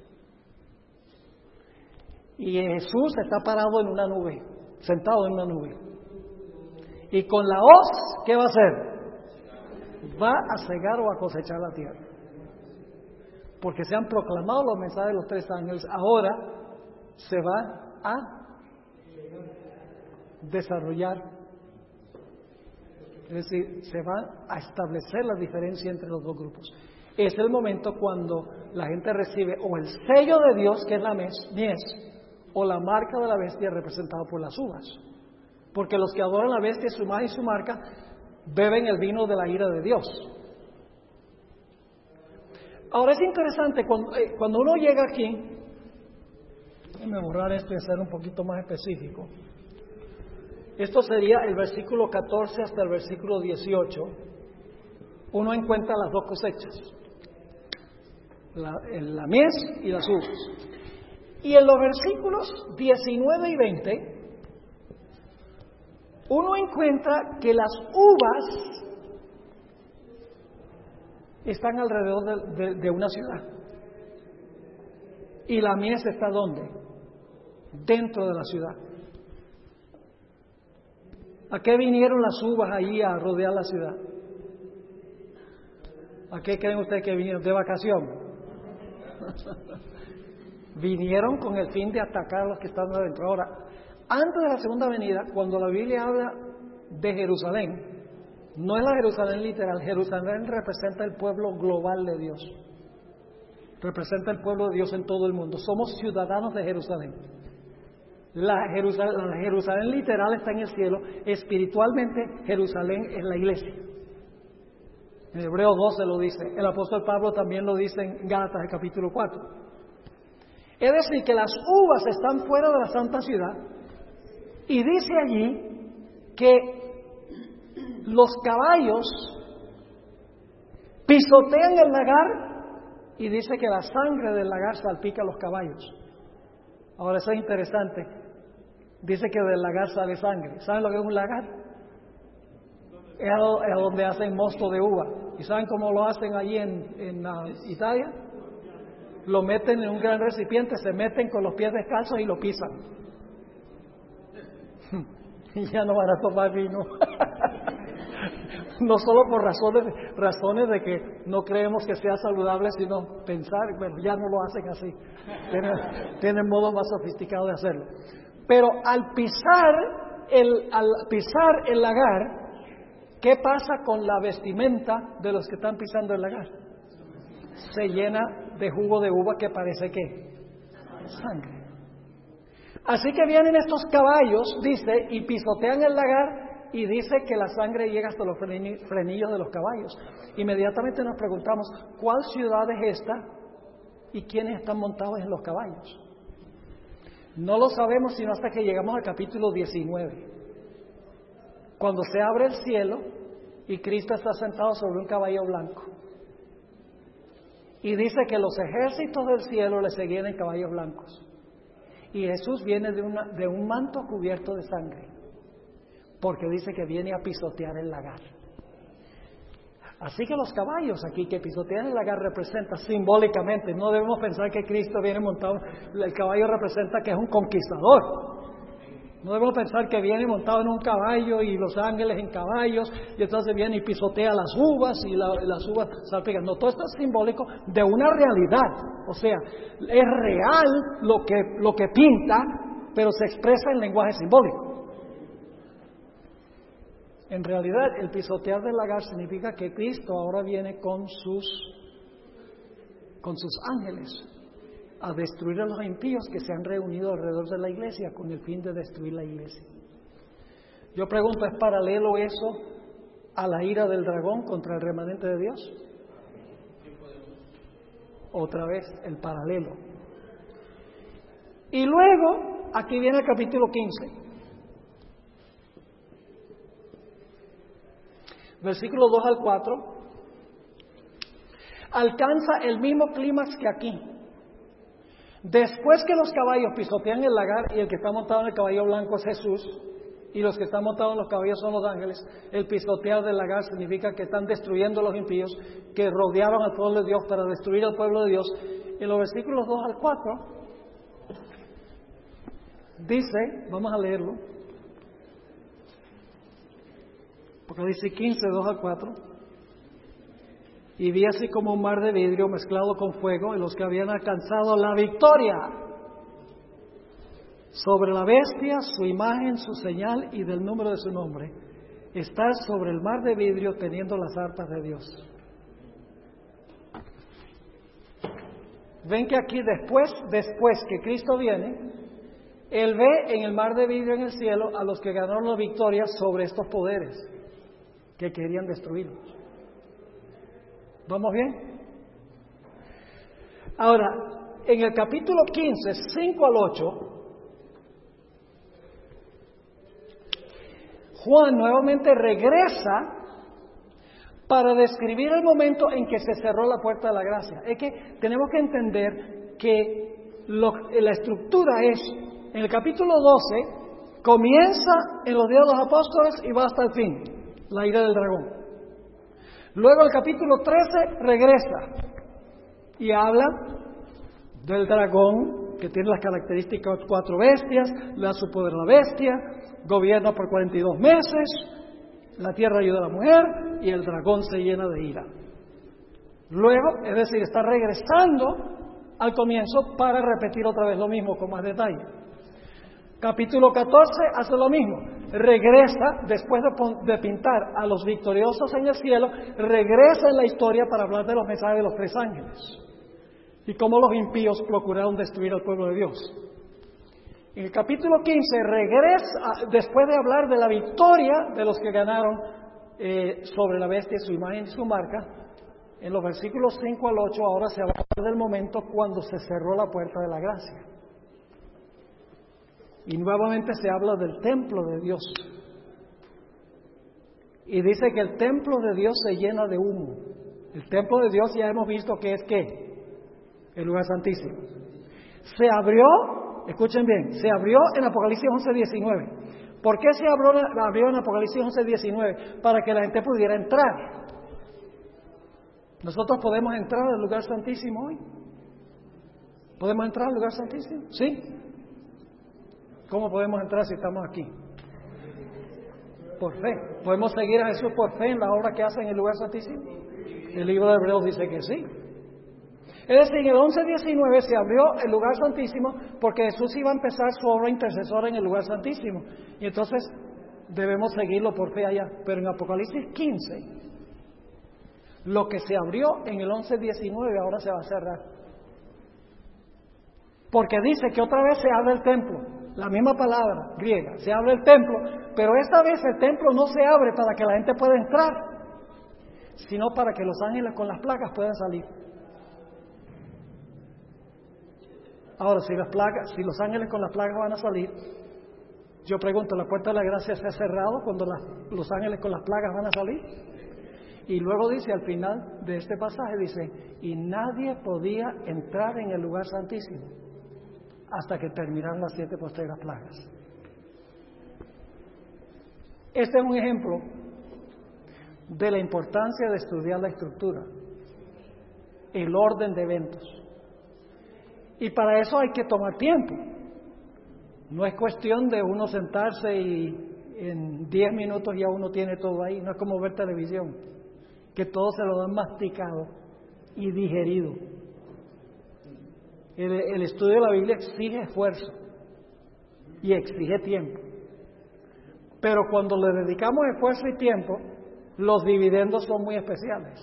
Y Jesús está parado en una nube, sentado en una nube. Y con la hoz, ¿qué va a hacer? Va a cegar o a cosechar la tierra. Porque se han proclamado los mensajes de los 3 ángeles, ahora se va a desarrollar. Es decir, se va a establecer la diferencia entre los 2 grupos. Es el momento cuando la gente recibe o el sello de Dios, que es la mies, o la marca de la bestia representada por las uvas. Porque los que adoran la bestia, su imagen y su marca, beben el vino de la ira de Dios. Ahora es interesante, cuando uno llega aquí, déjame borrar esto y hacer un poquito más específico. Esto sería el versículo 14 hasta el versículo 18. Uno encuentra las 2 cosechas, la mies y las uvas. Y en los versículos 19 y 20, uno encuentra que las uvas están alrededor de una ciudad. ¿Y la mies está dónde? Dentro de la ciudad. ¿A qué vinieron las uvas ahí a rodear la ciudad? ¿A qué creen ustedes que vinieron? ¿De vacación? Vinieron con el fin de atacar a los que están adentro. Ahora, antes de la segunda venida, cuando la Biblia habla de Jerusalén, no es la Jerusalén literal. Jerusalén representa el pueblo global de Dios. Representa el pueblo de Dios en todo el mundo. Somos ciudadanos de Jerusalén. La Jerusalén literal está en el cielo. Espiritualmente, Jerusalén es la iglesia. En Hebreos 12 lo dice. El apóstol Pablo también lo dice en Gálatas, el capítulo 4. Es decir, que las uvas están fuera de la santa ciudad. Y dice allí que los caballos pisotean el lagar y dice que la sangre del lagar salpica a los caballos. Ahora eso es interesante. Dice que del lagar sale sangre. ¿Saben lo que es un lagar? Es donde hacen mosto de uva. ¿Y saben cómo lo hacen allí en Italia? Lo meten en un gran recipiente, se meten con los pies descalzos y lo pisan. Y ya no van a tomar vino. No solo por razones de que no creemos que sea saludable, sino pensar, bueno, ya no lo hacen así. Tienen modo más sofisticado de hacerlo. Pero al pisar el lagar, ¿qué pasa con la vestimenta de los que están pisando el lagar? Se llena de jugo de uva que parece ¿qué? Sangre. Así que vienen estos caballos, dice, y pisotean el lagar, y dice que la sangre llega hasta los frenillos de los caballos. Inmediatamente nos preguntamos, ¿cuál ciudad es esta? ¿Y quiénes están montados en los caballos? No lo sabemos sino hasta que llegamos al capítulo 19. Cuando se abre el cielo y Cristo está sentado sobre un caballo blanco. Y dice que los ejércitos del cielo le seguían en caballos blancos. Y Jesús viene de un manto cubierto de sangre. Porque dice que viene a pisotear el lagar. Así que los caballos aquí que pisotean el lagar representan simbólicamente, no debemos pensar que Cristo viene montado, el caballo representa que es un conquistador. No debemos pensar que viene montado en un caballo y los ángeles en caballos y entonces viene y pisotea las uvas y las uvas salpican. No, todo esto es simbólico de una realidad. O sea, es real lo que pinta, pero se expresa en lenguaje simbólico. En realidad, el pisotear del lagar significa que Cristo ahora viene con sus ángeles a destruir a los impíos que se han reunido alrededor de la iglesia con el fin de destruir la iglesia. Yo pregunto, ¿es paralelo eso a la ira del dragón contra el remanente de Dios? Otra vez, el paralelo. Y luego, aquí viene el capítulo 15. Versículos 2 al 4. Alcanza el mismo clímax que aquí. Después que los caballos pisotean el lagar y el que está montado en el caballo blanco es Jesús, y los que están montados en los caballos son los ángeles, el pisotear del lagar significa que están destruyendo a los impíos que rodeaban al pueblo de Dios para destruir al pueblo de Dios. En los versículos 2 al 4 dice, vamos a leerlo, porque dice 15, 2 al 4, y vi así como un mar de vidrio mezclado con fuego, y los que habían alcanzado la victoria sobre la bestia, su imagen, su señal y del número de su nombre, estar sobre el mar de vidrio teniendo las arpas de Dios. Ven que aquí después que Cristo viene, Él ve en el mar de vidrio en el cielo a los que ganaron la victoria sobre estos poderes que querían destruirlos. ¿Vamos bien? Ahora, en el capítulo 15, 5 al 8, Juan nuevamente regresa para describir el momento en que se cerró la puerta de la gracia. Es que tenemos que entender que la estructura es, en el capítulo 12, comienza en los días de los apóstoles y va hasta el fin, la ira del dragón. Luego el capítulo 13 regresa y habla del dragón, que tiene las características de 4 bestias, le da su poder a la bestia, gobierna por 42 meses, la tierra ayuda a la mujer y el dragón se llena de ira. Luego, es decir, está regresando al comienzo para repetir otra vez lo mismo con más detalle. Capítulo 14 hace lo mismo, regresa después de pintar a los victoriosos en el cielo, regresa en la historia para hablar de los mensajes de los 3 ángeles y cómo los impíos procuraron destruir al pueblo de Dios. En el capítulo 15 regresa, después de hablar de la victoria de los que ganaron sobre la bestia, su imagen y su marca, en los versículos 5 al 8 ahora se habla del momento cuando se cerró la puerta de la gracia. Y nuevamente se habla del templo de Dios. Y dice que el templo de Dios se llena de humo. El templo de Dios ya hemos visto que es ¿qué? El lugar santísimo. Se abrió, escuchen bien, se abrió en Apocalipsis 11:19. ¿Por qué se abrió en Apocalipsis 11:19? Para que la gente pudiera entrar. ¿Nosotros podemos entrar al lugar santísimo hoy? ¿Podemos entrar al lugar santísimo? ¿Sí? ¿Cómo podemos entrar si estamos aquí? Por fe. ¿Podemos seguir a Jesús por fe en la obra que hace en el lugar santísimo? El libro de Hebreos dice que sí. Es decir, en el 11:19 se abrió el lugar santísimo porque Jesús iba a empezar su obra intercesora en el lugar santísimo. Y entonces debemos seguirlo por fe allá. Pero en Apocalipsis 15, lo que se abrió en el 11:19 ahora se va a cerrar. Porque dice que otra vez se abre el templo. La misma palabra griega, se abre el templo, pero esta vez el templo no se abre para que la gente pueda entrar, sino para que los ángeles con las placas puedan salir. Ahora, si los ángeles con las plagas van a salir, yo pregunto, ¿la puerta de la gracia se ha cerrado cuando los ángeles con las plagas van a salir? Y luego dice, al final de este pasaje, dice, y nadie podía entrar en el lugar santísimo hasta que terminaran las 7 postreras plagas. Este es un ejemplo de la importancia de estudiar la estructura, el orden de eventos. Y para eso hay que tomar tiempo. No es cuestión de uno sentarse y en 10 minutos ya uno tiene todo ahí. No es como ver televisión, que todo se lo dan masticado y digerido. El estudio de la Biblia exige esfuerzo. y exige tiempo. Pero cuando le dedicamos esfuerzo y tiempo, los dividendos son muy especiales.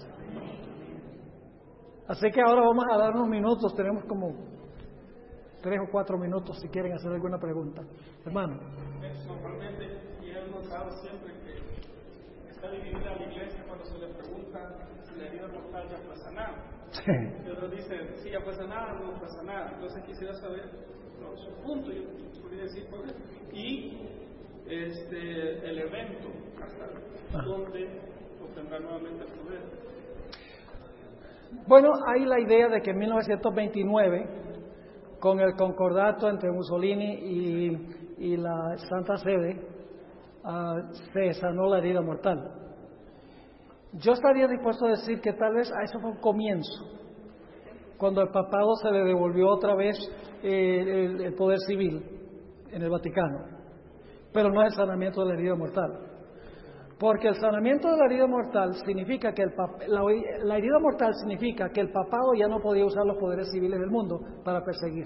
Así que ahora vamos a dar unos minutos, tenemos como 3 o 4 minutos si quieren hacer alguna pregunta. Hermano. Normalmente, y hemos notado siempre que está dividida la iglesia cuando se le pregunta si la herida mortal ya fue sanada. Sí. Pero dicen, si ya fue sanada, no fue sanada. Entonces quisiera saber su punto, yo podría decir, y el evento, hasta dónde obtendrá nuevamente el poder. Bueno, hay la idea de que en 1929, con el concordato entre Mussolini y la Santa Sede, se sanó la herida mortal. Yo estaría dispuesto a decir que tal vez a eso fue un comienzo, cuando al papado se le devolvió otra vez el poder civil en el Vaticano, pero no es el sanamiento de la herida mortal. Porque el sanamiento de la herida mortal significa que la herida mortal significa que el papado ya no podía usar los poderes civiles del mundo para perseguir.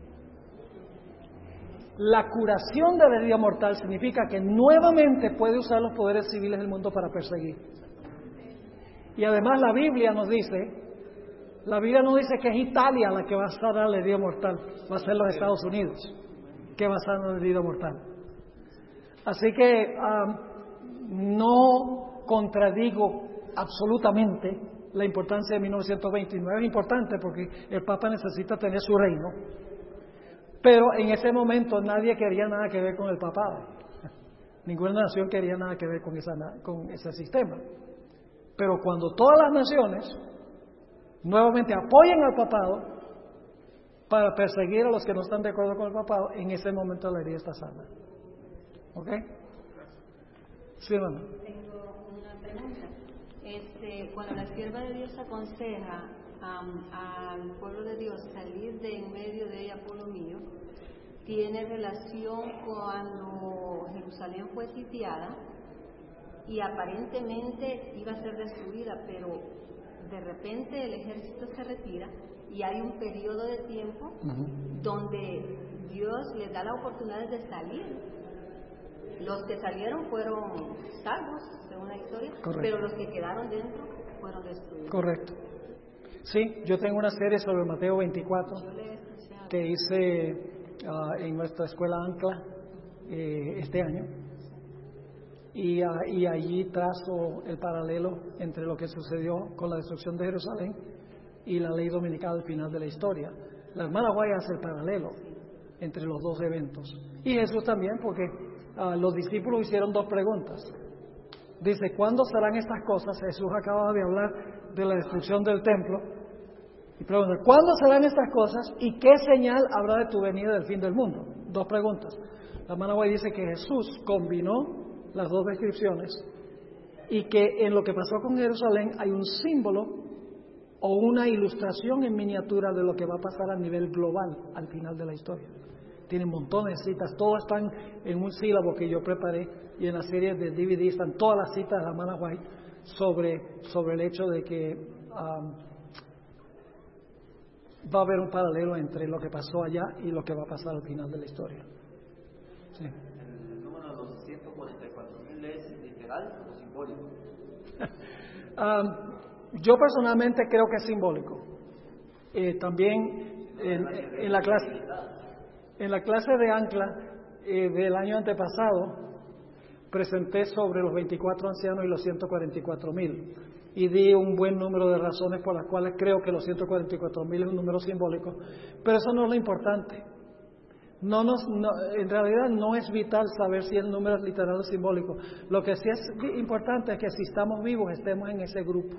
La curación de la herida mortal significa que nuevamente puede usar los poderes civiles del mundo para perseguir. Y además la Biblia nos dice que es Italia la que va a sanar la herida mortal, va a ser los Estados Unidos que va a sanar la herida mortal. Así que no contradigo absolutamente la importancia de 1929. Es importante porque el Papa necesita tener su reino, pero en ese momento nadie quería nada que ver con el papado. Ninguna nación quería nada que ver con ese sistema. Pero cuando todas las naciones nuevamente apoyan al papado para perseguir a los que no están de acuerdo con el papado, en ese momento la herida está sana. ¿Ok? Sí, hermano. Tengo una pregunta. Cuando la sierva de Dios aconseja al pueblo de Dios salir de en medio de ella, pueblo mío, tiene relación cuando Jerusalén fue sitiada y aparentemente iba a ser destruida, pero de repente el ejército se retira y hay un periodo de tiempo donde Dios les da la oportunidad de salir. Los que salieron fueron salvos, según la historia, correcto, pero los que quedaron dentro fueron destruidos. Correcto. Sí, yo tengo una serie sobre Mateo 24 que hice en nuestra escuela Ancla este año. Y allí trazo el paralelo entre lo que sucedió con la destrucción de Jerusalén y la ley dominical al final de la historia. La hermana White hace el paralelo entre los dos eventos. Y Jesús también, porque los discípulos hicieron 2 preguntas. Dice, ¿cuándo serán estas cosas? Jesús acaba de hablar de la destrucción del templo. Y pregunta, ¿cuándo serán estas cosas? ¿Y qué señal habrá de tu venida del fin del mundo? 2 preguntas. La hermana White dice que Jesús combinó las 2 descripciones y que en lo que pasó con Jerusalén hay un símbolo o una ilustración en miniatura de lo que va a pasar a nivel global al final de la historia. Tienen montones de citas, todas están en un sílabo que yo preparé y en la serie de DVD están todas las citas de la hermana White sobre el hecho de que va a haber un paralelo entre lo que pasó allá y lo que va a pasar al final de la historia. Sí. ¿El número de los 144.000 es literal o simbólico? Yo personalmente creo que es simbólico. También en la clase de Ancla del año antepasado presenté sobre los 24 ancianos y los 144.000 y di un buen número de razones por las cuales creo que los 144.000 es un número simbólico, pero eso no es lo importante. En realidad no es vital saber si el número es literal o simbólico. Lo que sí es importante es que si estamos vivos estemos en ese grupo.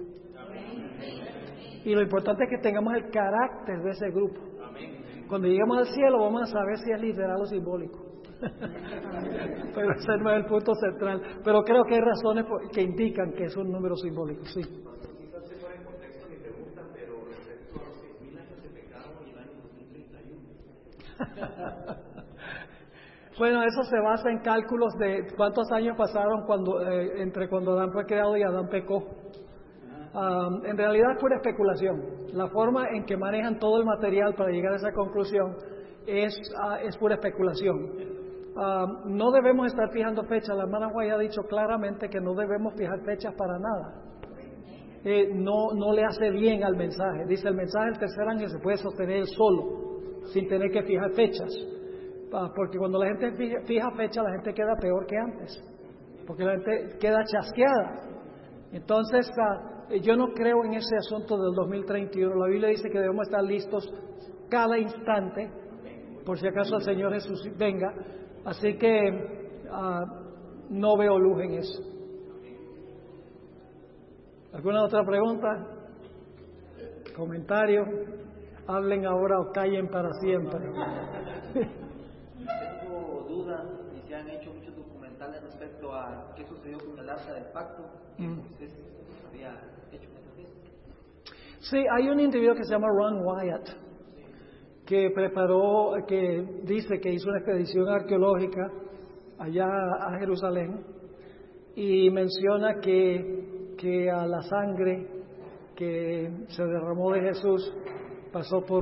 Y lo importante es que tengamos el carácter de ese grupo. Cuando lleguemos al cielo vamos a saber si es literal o simbólico. Pero ese no es el punto central. Pero creo que hay razones que indican que es un número simbólico, sí. Quizás se fuera en contexto mi pregunta, pero respecto a los 6.000 años de pecado y el año 2031. Bueno, eso se basa en cálculos de cuántos años pasaron entre cuando Adán fue creado y Adán pecó. En realidad es pura especulación. La forma en que manejan todo el material para llegar a esa conclusión es pura especulación. no debemos estar fijando fechas. La hermana White ha dicho claramente que no debemos fijar fechas para nada. No le hace bien al mensaje. Dice, el mensaje del tercer ángel se puede sostener solo, sin tener que fijar fechas. Porque cuando la gente fija fechas, la gente queda peor que antes, porque la gente queda chasqueada. Entonces, yo no creo en ese asunto del 2031. La Biblia dice que debemos estar listos cada instante, por si acaso el Señor Jesús venga. Así que no veo luz en eso. ¿Alguna otra pregunta? ¿Comentario? Hablen ahora o callen para siempre. Tengo dudas y se han hecho muchos documentales respecto a qué sucedió con el Arca del Pacto. ¿Usted había hecho esa fiesta? Sí, hay un individuo que se llama Ron Wyatt, que dice que hizo una expedición arqueológica allá a Jerusalén y menciona que a la sangre que se derramó de Jesús pasó por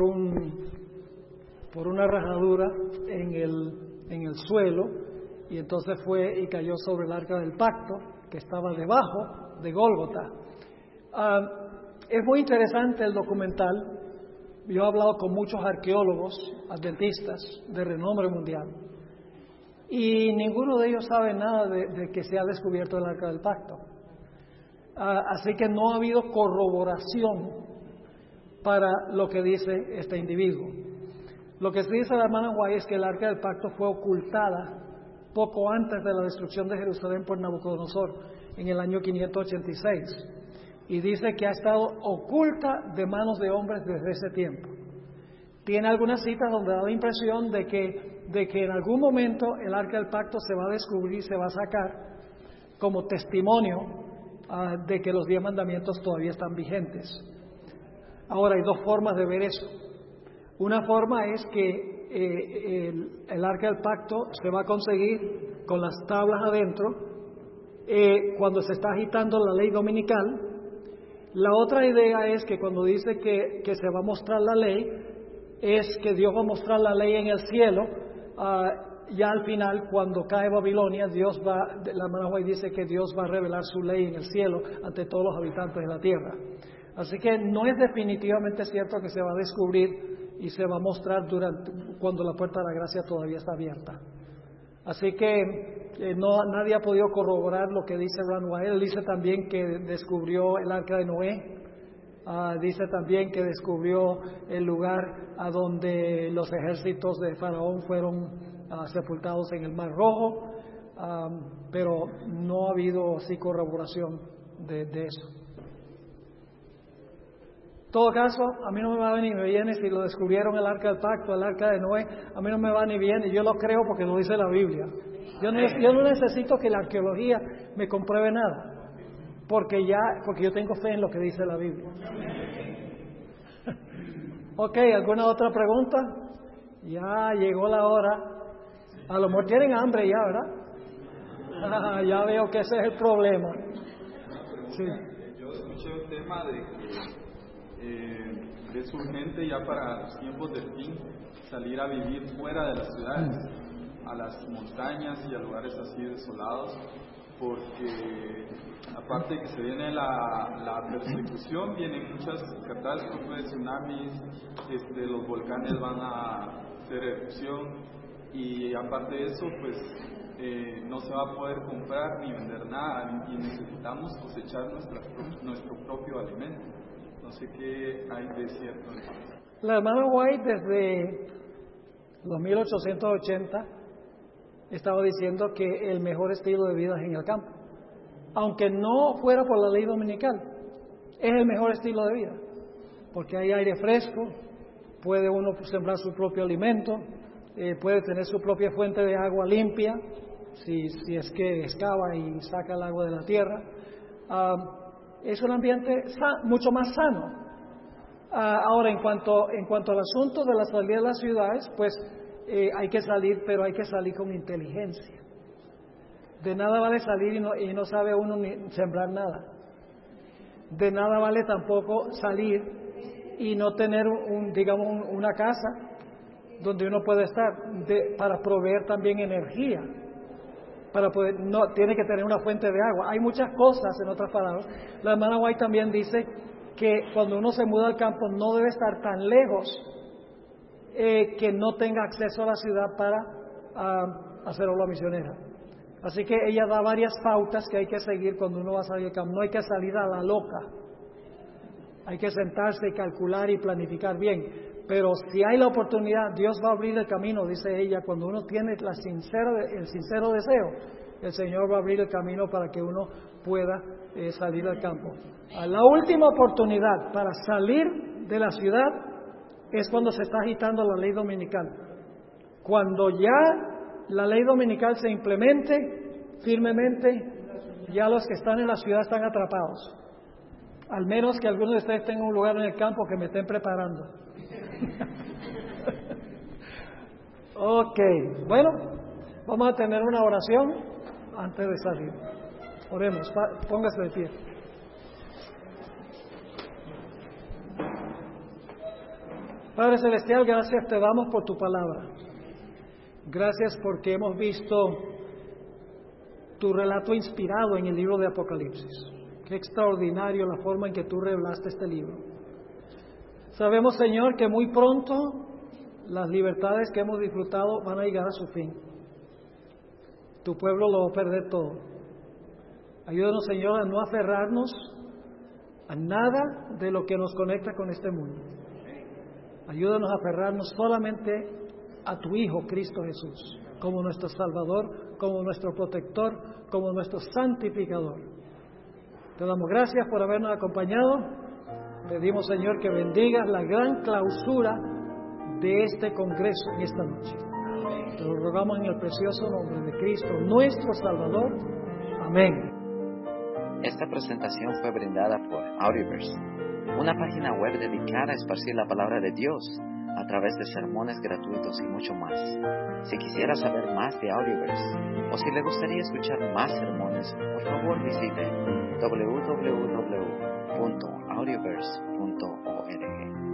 una rajadura en el suelo, y entonces fue y cayó sobre el Arca del Pacto que estaba debajo de Gólgota. Es muy interesante el documental. Yo he hablado con muchos arqueólogos adventistas de renombre mundial y ninguno de ellos sabe nada de que se ha descubierto el Arca del Pacto. Así que no ha habido corroboración para lo que dice este individuo. Lo que se dice la hermana White es que el Arca del Pacto fue ocultada poco antes de la destrucción de Jerusalén por Nabucodonosor en el año 586. Y dice que ha estado oculta de manos de hombres desde ese tiempo. Tiene algunas citas donde da la impresión de que en algún momento el Arca del Pacto se va a descubrir, se va a sacar como testimonio de que los 10 mandamientos todavía están vigentes. Ahora, hay dos formas de ver eso. Una forma es que el Arca del Pacto se va a conseguir con las tablas adentro cuando se está agitando la ley dominical. La otra idea es que cuando dice que se va a mostrar la ley, es que Dios va a mostrar la ley en el cielo. Ya al final, cuando cae Babilonia, la hermana White dice que Dios va a revelar su ley en el cielo ante todos los habitantes de la tierra. Así que no es definitivamente cierto que se va a descubrir y se va a mostrar cuando la puerta de la gracia todavía está abierta. Así que nadie ha podido corroborar lo que dice Ron Wyatt. Él dice también que descubrió el Arca de Noé. Dice también que descubrió el lugar a donde los ejércitos de Faraón fueron sepultados en el Mar Rojo, pero no ha habido así corroboración de eso. En todo caso, a mí no me va ni me viene si lo descubrieron el Arca del Pacto, el Arca de Noé. A mí no me va ni viene, yo lo creo porque lo dice la Biblia. Yo no necesito que la arqueología me compruebe nada, porque yo tengo fe en lo que dice la Biblia. Ok, ¿alguna otra pregunta? Ya llegó la hora. A lo mejor tienen hambre ya, ¿verdad? Ya veo que ese es el problema. Sí. Yo escuché un tema de que es urgente ya para los tiempos del fin salir a vivir fuera de las ciudades, a las montañas y a lugares así desolados, porque aparte de que se viene la persecución, vienen muchas catástrofes, tsunamis, los volcanes van a hacer erupción, y aparte de eso, pues no se va a poder comprar ni vender nada, y necesitamos cosechar nuestro propio alimento. No sé qué hay de cierto. La hermana White desde los 1880 estaba diciendo que el mejor estilo de vida es en el campo. Aunque no fuera por la ley dominical, es el mejor estilo de vida. Porque hay aire fresco, puede uno sembrar su propio alimento, puede tener su propia fuente de agua limpia, si es que excava y saca el agua de la tierra. Es un ambiente mucho más sano. Ahora, en cuanto al asunto de la salida de las ciudades, pues hay que salir, pero hay que salir con inteligencia. De nada vale salir y no sabe uno ni sembrar nada. De nada vale tampoco salir y no tener una casa donde uno puede estar para proveer también energía. Para poder, no tiene que tener una fuente de agua. Hay muchas cosas, en otras palabras. La hermana White también dice que cuando uno se muda al campo no debe estar tan lejos que no tenga acceso a la ciudad para hacer obra misionera. Así que ella da varias pautas que hay que seguir cuando uno va a salir al campo. No hay que salir a la loca. Hay que sentarse y calcular y planificar bien. Pero si hay la oportunidad, Dios va a abrir el camino, dice ella. Cuando uno tiene el sincero deseo, el Señor va a abrir el camino para que uno pueda salir al campo. La última oportunidad para salir de la ciudad es cuando se está agitando la ley dominical. Cuando ya la ley dominical se implemente firmemente, ya los que están en la ciudad están atrapados. Al menos que algunos de ustedes tengan un lugar en el campo que me estén preparando. Ok, bueno, vamos a tener una oración antes de salir. Oremos, póngase de pie. Padre Celestial, gracias te damos por tu palabra. Gracias porque hemos visto tu relato inspirado en el libro de Apocalipsis. Qué extraordinario la forma en que tú revelaste este libro. Sabemos, Señor, que muy pronto las libertades que hemos disfrutado van a llegar a su fin. Tu pueblo lo va a perder todo. Ayúdanos, Señor, a no aferrarnos a nada de lo que nos conecta con este mundo. Ayúdanos a aferrarnos solamente a tu Hijo, Cristo Jesús, como nuestro Salvador, como nuestro protector, como nuestro santificador. Te damos gracias por habernos acompañado. Pedimos, Señor, que bendigas la gran clausura de este congreso en esta noche. Te lo rogamos en el precioso nombre de Cristo, nuestro Salvador. Amén. Esta presentación fue brindada por Audioverse, una página web dedicada a esparcir la palabra de Dios a través de sermones gratuitos y mucho más. Si quisiera saber más de Audioverse o si le gustaría escuchar más sermones, por favor visite www.audioverse.org.